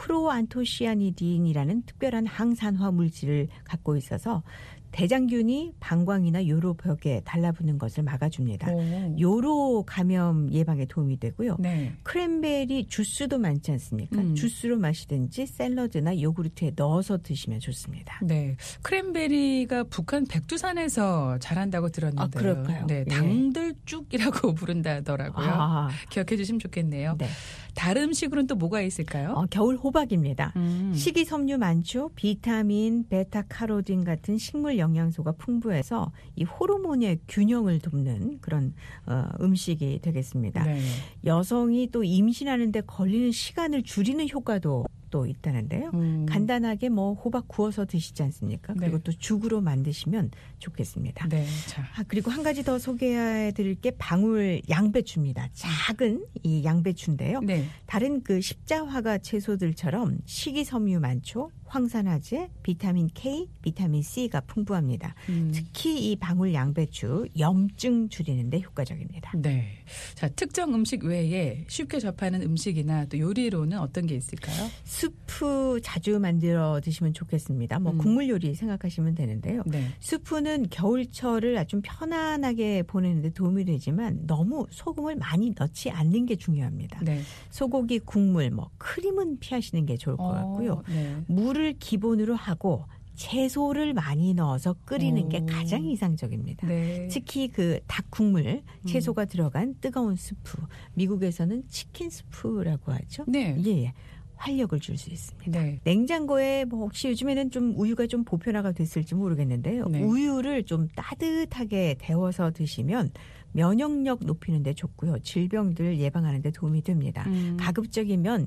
프로안토시아니딘이라는 특별한 항산화 물질을 갖고 있어서 대장균이 방광이나 요로벽에 달라붙는 것을 막아줍니다. 요로 감염 예방에 도움이 되고요. 네. 크랜베리 주스도 많지 않습니까? 주스로 마시든지 샐러드나 요구르트에 넣어서 드시면 좋습니다. 네, 크랜베리가 북한 백두산에서 자란다고 들었는데요. 그럴까요? 네, 당들쭉이라고 부른다더라고요. 기억해 주시면 좋겠네요. 네. 다른 음식으로는 또 뭐가 있을까요? 겨울 호박입니다. 식이섬유 많죠. 비타민, 베타카로틴 같은 식물 영양소가 풍부해서 이 호르몬의 균형을 돕는 그런 음식이 되겠습니다. 네. 여성이 또 임신하는데 걸리는 시간을 줄이는 효과도 또 있다는데요. 간단하게 뭐 호박 구워서 드시지 않습니까? 그리고 또 죽으로 만드시면 좋겠습니다. 네. 자. 그리고 한 가지 더 소개해 드릴 게 방울 양배추입니다. 작은 이 양배추인데요. 네. 다른 그 십자화가 채소들처럼 식이섬유 많죠. 황산화제, 비타민 K, 비타민 C가 풍부합니다. 특히 이 방울 양배추 염증 줄이는 데 효과적입니다. 네. 자, 특정 음식 외에 쉽게 접하는 음식이나 또 요리로는 어떤 게 있을까요? 수프 자주 만들어 드시면 좋겠습니다. 뭐 국물 요리 생각하시면 되는데요. 네. 수프는 겨울철을 아주 편안하게 보내는 데 도움이 되지만 너무 소금을 많이 넣지 않는 게 중요합니다. 네. 소고기 국물, 뭐 크림은 피하시는 게 좋을 것 같고요. 네. 물을 기본으로 하고 채소를 많이 넣어서 끓이는 게 가장 이상적입니다. 네. 특히 그 닭국물, 채소가 들어간 뜨거운 스프. 미국에서는 치킨 스프라고 하죠. 네. 예. 활력을 줄 수 있습니다. 네. 냉장고에 뭐 혹시 요즘에는 좀 우유가 좀 보편화가 됐을지 모르겠는데요. 네. 우유를 좀 따뜻하게 데워서 드시면 면역력 높이는 데 좋고요. 질병들 예방하는 데 도움이 됩니다. 가급적이면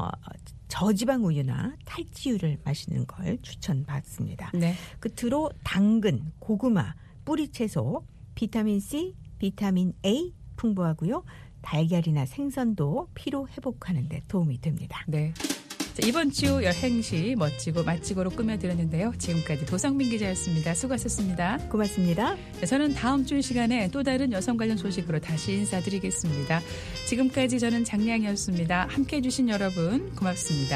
저지방 우유나 탈지우를 마시는 걸 추천받습니다. 네. 끝으로 당근, 고구마, 뿌리채소, 비타민 C, 비타민 A 풍부하고요. 달걀이나 생선도 피로 회복하는 데 도움이 됩니다. 네. 자, 이번 주 여행시 멋지고 맛지고로 꾸며드렸는데요. 지금까지 도성민 기자였습니다. 수고하셨습니다. 고맙습니다. 네, 저는 다음 주 시간에 또 다른 여성 관련 소식으로 다시 인사드리겠습니다. 지금까지 저는 장량이었습니다. 함께해 주신 여러분 고맙습니다.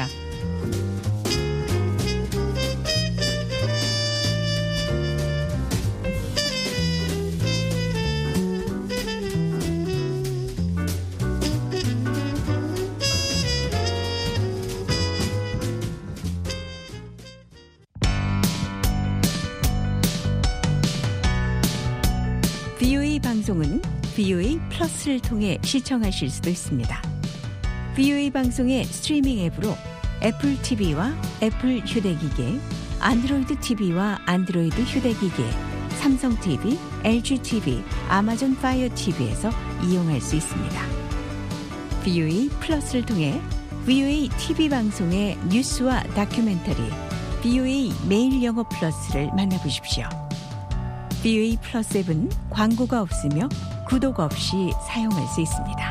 VOA 방송은 VOA 플러스를 통해 시청하실 수도 있습니다. VOA 방송의 스트리밍 앱으로 애플 TV와 애플 휴대기기, 안드로이드 TV와 안드로이드 휴대기기, 삼성 TV, LG TV, 아마존 파이어 TV에서 이용할 수 있습니다. VOA 플러스를 통해 VOA TV 방송의 뉴스와 다큐멘터리, VOA 매일 영어 플러스를 만나보십시오. VOA 플러스 앱은 광고가 없으며 구독 없이 사용할 수 있습니다.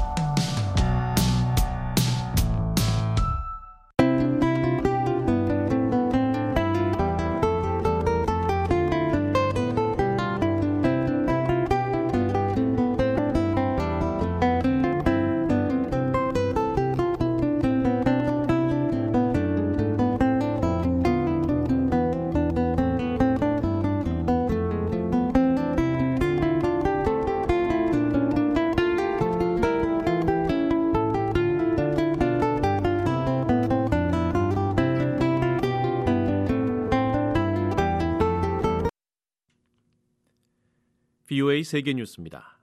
VOA 세계뉴스입니다.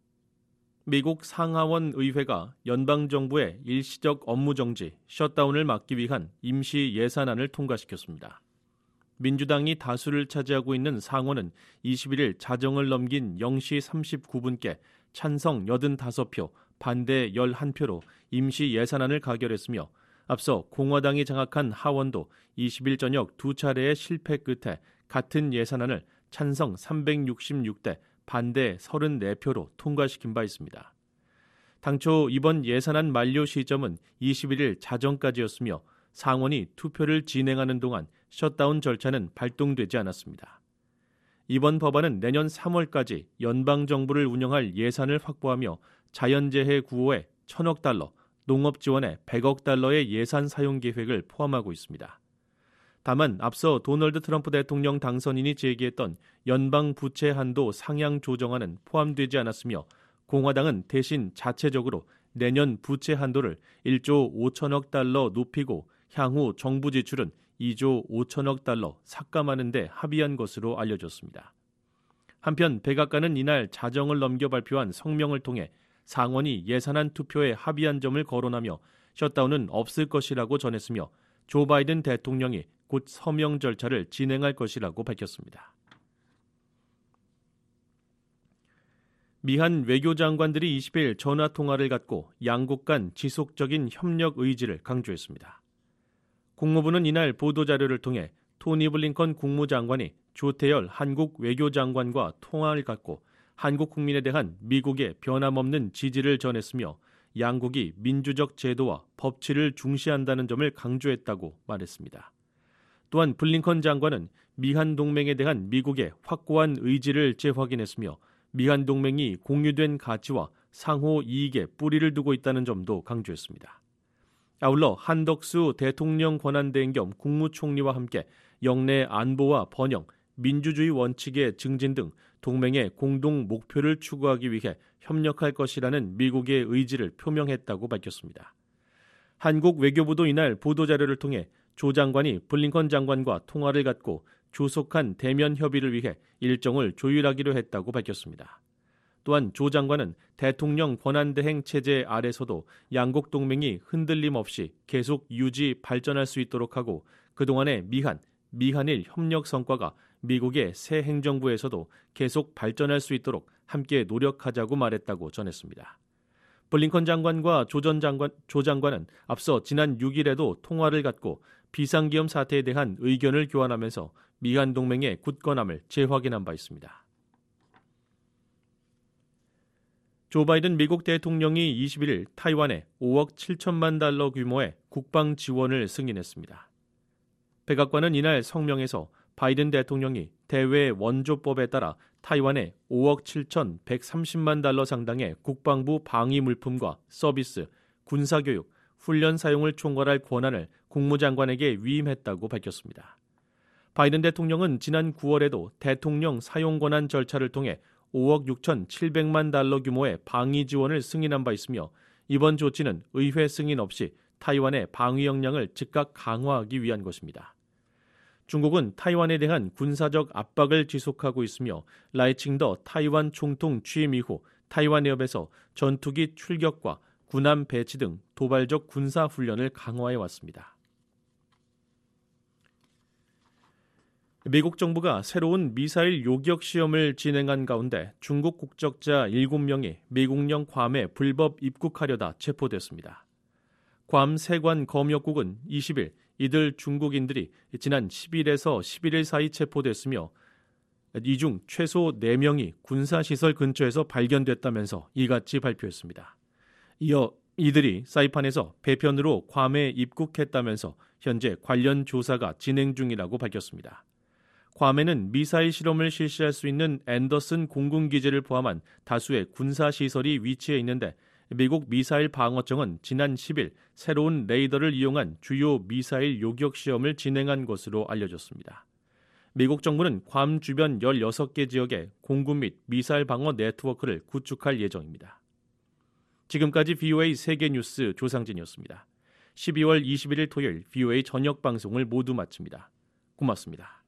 미국 상하원 의회가 연방정부의 일시적 업무정지, 셧다운을 막기 위한 임시 예산안을 통과시켰습니다. 민주당이 다수를 차지하고 있는 상원은 21일 자정을 넘긴 0시 39분께 찬성 85표, 반대 11표로 임시 예산안을 가결했으며 앞서 공화당이 장악한 하원도 20일 저녁 두 차례의 실패 끝에 같은 예산안을 찬성 366대, 반대 34표로 통과시킨 바 있습니다. 당초 이번 예산안 만료 시점은 21일 자정까지였으며 상원이 투표를 진행하는 동안 셧다운 절차는 발동되지 않았습니다. 이번 법안은 내년 3월까지 연방정부를 운영할 예산을 확보하며 자연재해 구호에 1,000억 달러, 농업 지원에 100억 달러의 예산 사용 계획을 포함하고 있습니다. 다만 앞서 도널드 트럼프 대통령 당선인이 제기했던 연방 부채 한도 상향 조정안은 포함되지 않았으며 공화당은 대신 자체적으로 내년 부채 한도를 1조 5천억 달러 높이고 향후 정부 지출은 2조 5천억 달러 삭감하는 데 합의한 것으로 알려졌습니다. 한편 백악관은 이날 자정을 넘겨 발표한 성명을 통해 상원이 예산안 투표에 합의한 점을 거론하며 셧다운은 없을 것이라고 전했으며 조 바이든 대통령이 곧 서명 절차를 진행할 것이라고 밝혔습니다. 미한 외교장관들이 20일 전화통화를 갖고 양국 간 지속적인 협력 의지를 강조했습니다. 국무부는 이날 보도자료를 통해 토니 블링컨 국무장관이 조태열 한국 외교장관과 통화를 갖고 한국 국민에 대한 미국의 변함없는 지지를 전했으며 양국이 민주적 제도와 법치를 중시한다는 점을 강조했다고 말했습니다. 또한 블링컨 장관은 미한 동맹에 대한 미국의 확고한 의지를 재확인했으며 미한 동맹이 공유된 가치와 상호 이익에 뿌리를 두고 있다는 점도 강조했습니다. 아울러 한덕수 대통령 권한대행 겸 국무총리와 함께 영내 안보와 번영, 민주주의 원칙의 증진 등 동맹의 공동 목표를 추구하기 위해 협력할 것이라는 미국의 의지를 표명했다고 밝혔습니다. 한국 외교부도 이날 보도자료를 통해 조 장관이 블링컨 장관과 통화를 갖고 조속한 대면 협의를 위해 일정을 조율하기로 했다고 밝혔습니다. 또한 조 장관은 대통령 권한대행 체제 아래서도 양국 동맹이 흔들림 없이 계속 유지 발전할 수 있도록 하고 그동안의 미한일 협력 성과가 미국의 새 행정부에서도 계속 발전할 수 있도록 함께 노력하자고 말했다고 전했습니다. 블링컨 장관과 조 장관은 앞서 지난 6일에도 통화를 갖고 비상기업 사태에 대한 의견을 교환하면서 미한 동맹의 굳건함을 재확인한 바 있습니다. 조 바이든 미국 대통령이 21일 타이완에 5억 7천만 달러 규모의 국방 지원을 승인했습니다. 백악관은 이날 성명에서 바이든 대통령이 대외 원조법에 따라 타이완에 5억 7,130만 달러 상당의 국방부 방위 물품과 서비스, 군사교육, 훈련 사용을 총괄할 권한을 국무장관에게 위임했다고 밝혔습니다. 바이든 대통령은 지난 9월에도 대통령 사용 권한 절차를 통해 5억 6,700만 달러 규모의 방위 지원을 승인한 바 있으며 이번 조치는 의회 승인 없이 타이완의 방위 역량을 즉각 강화하기 위한 것입니다. 중국은 타이완에 대한 군사적 압박을 지속하고 있으며 라이칭더 타이완 총통 취임 이후 타이완 해협에서 전투기 출격과 군함 배치 등 도발적 군사 훈련을 강화해 왔습니다. 미국 정부가 새로운 미사일 요격 시험을 진행한 가운데 중국 국적자 7명이 미국령 괌에 불법 입국하려다 체포됐습니다. 괌 세관 검역국은 20일 이들 중국인들이 지난 10일에서 11일 사이 체포됐으며 이 중 최소 4명이 군사시설 근처에서 발견됐다면서 이같이 발표했습니다. 이어 이들이 사이판에서 배편으로 괌에 입국했다면서 현재 관련 조사가 진행 중이라고 밝혔습니다. 괌에는 미사일 실험을 실시할 수 있는 앤더슨 공군기지를 포함한 다수의 군사시설이 위치해 있는데 미국 미사일 방어청은 지난 10일 새로운 레이더를 이용한 주요 미사일 요격 시험을 진행한 것으로 알려졌습니다. 미국 정부는 괌 주변 16개 지역에 공군 및 미사일 방어 네트워크를 구축할 예정입니다. 지금까지 VOA 세계뉴스 조상진이었습니다. 12월 21일 토요일 VOA 저녁 방송을 모두 마칩니다. 고맙습니다.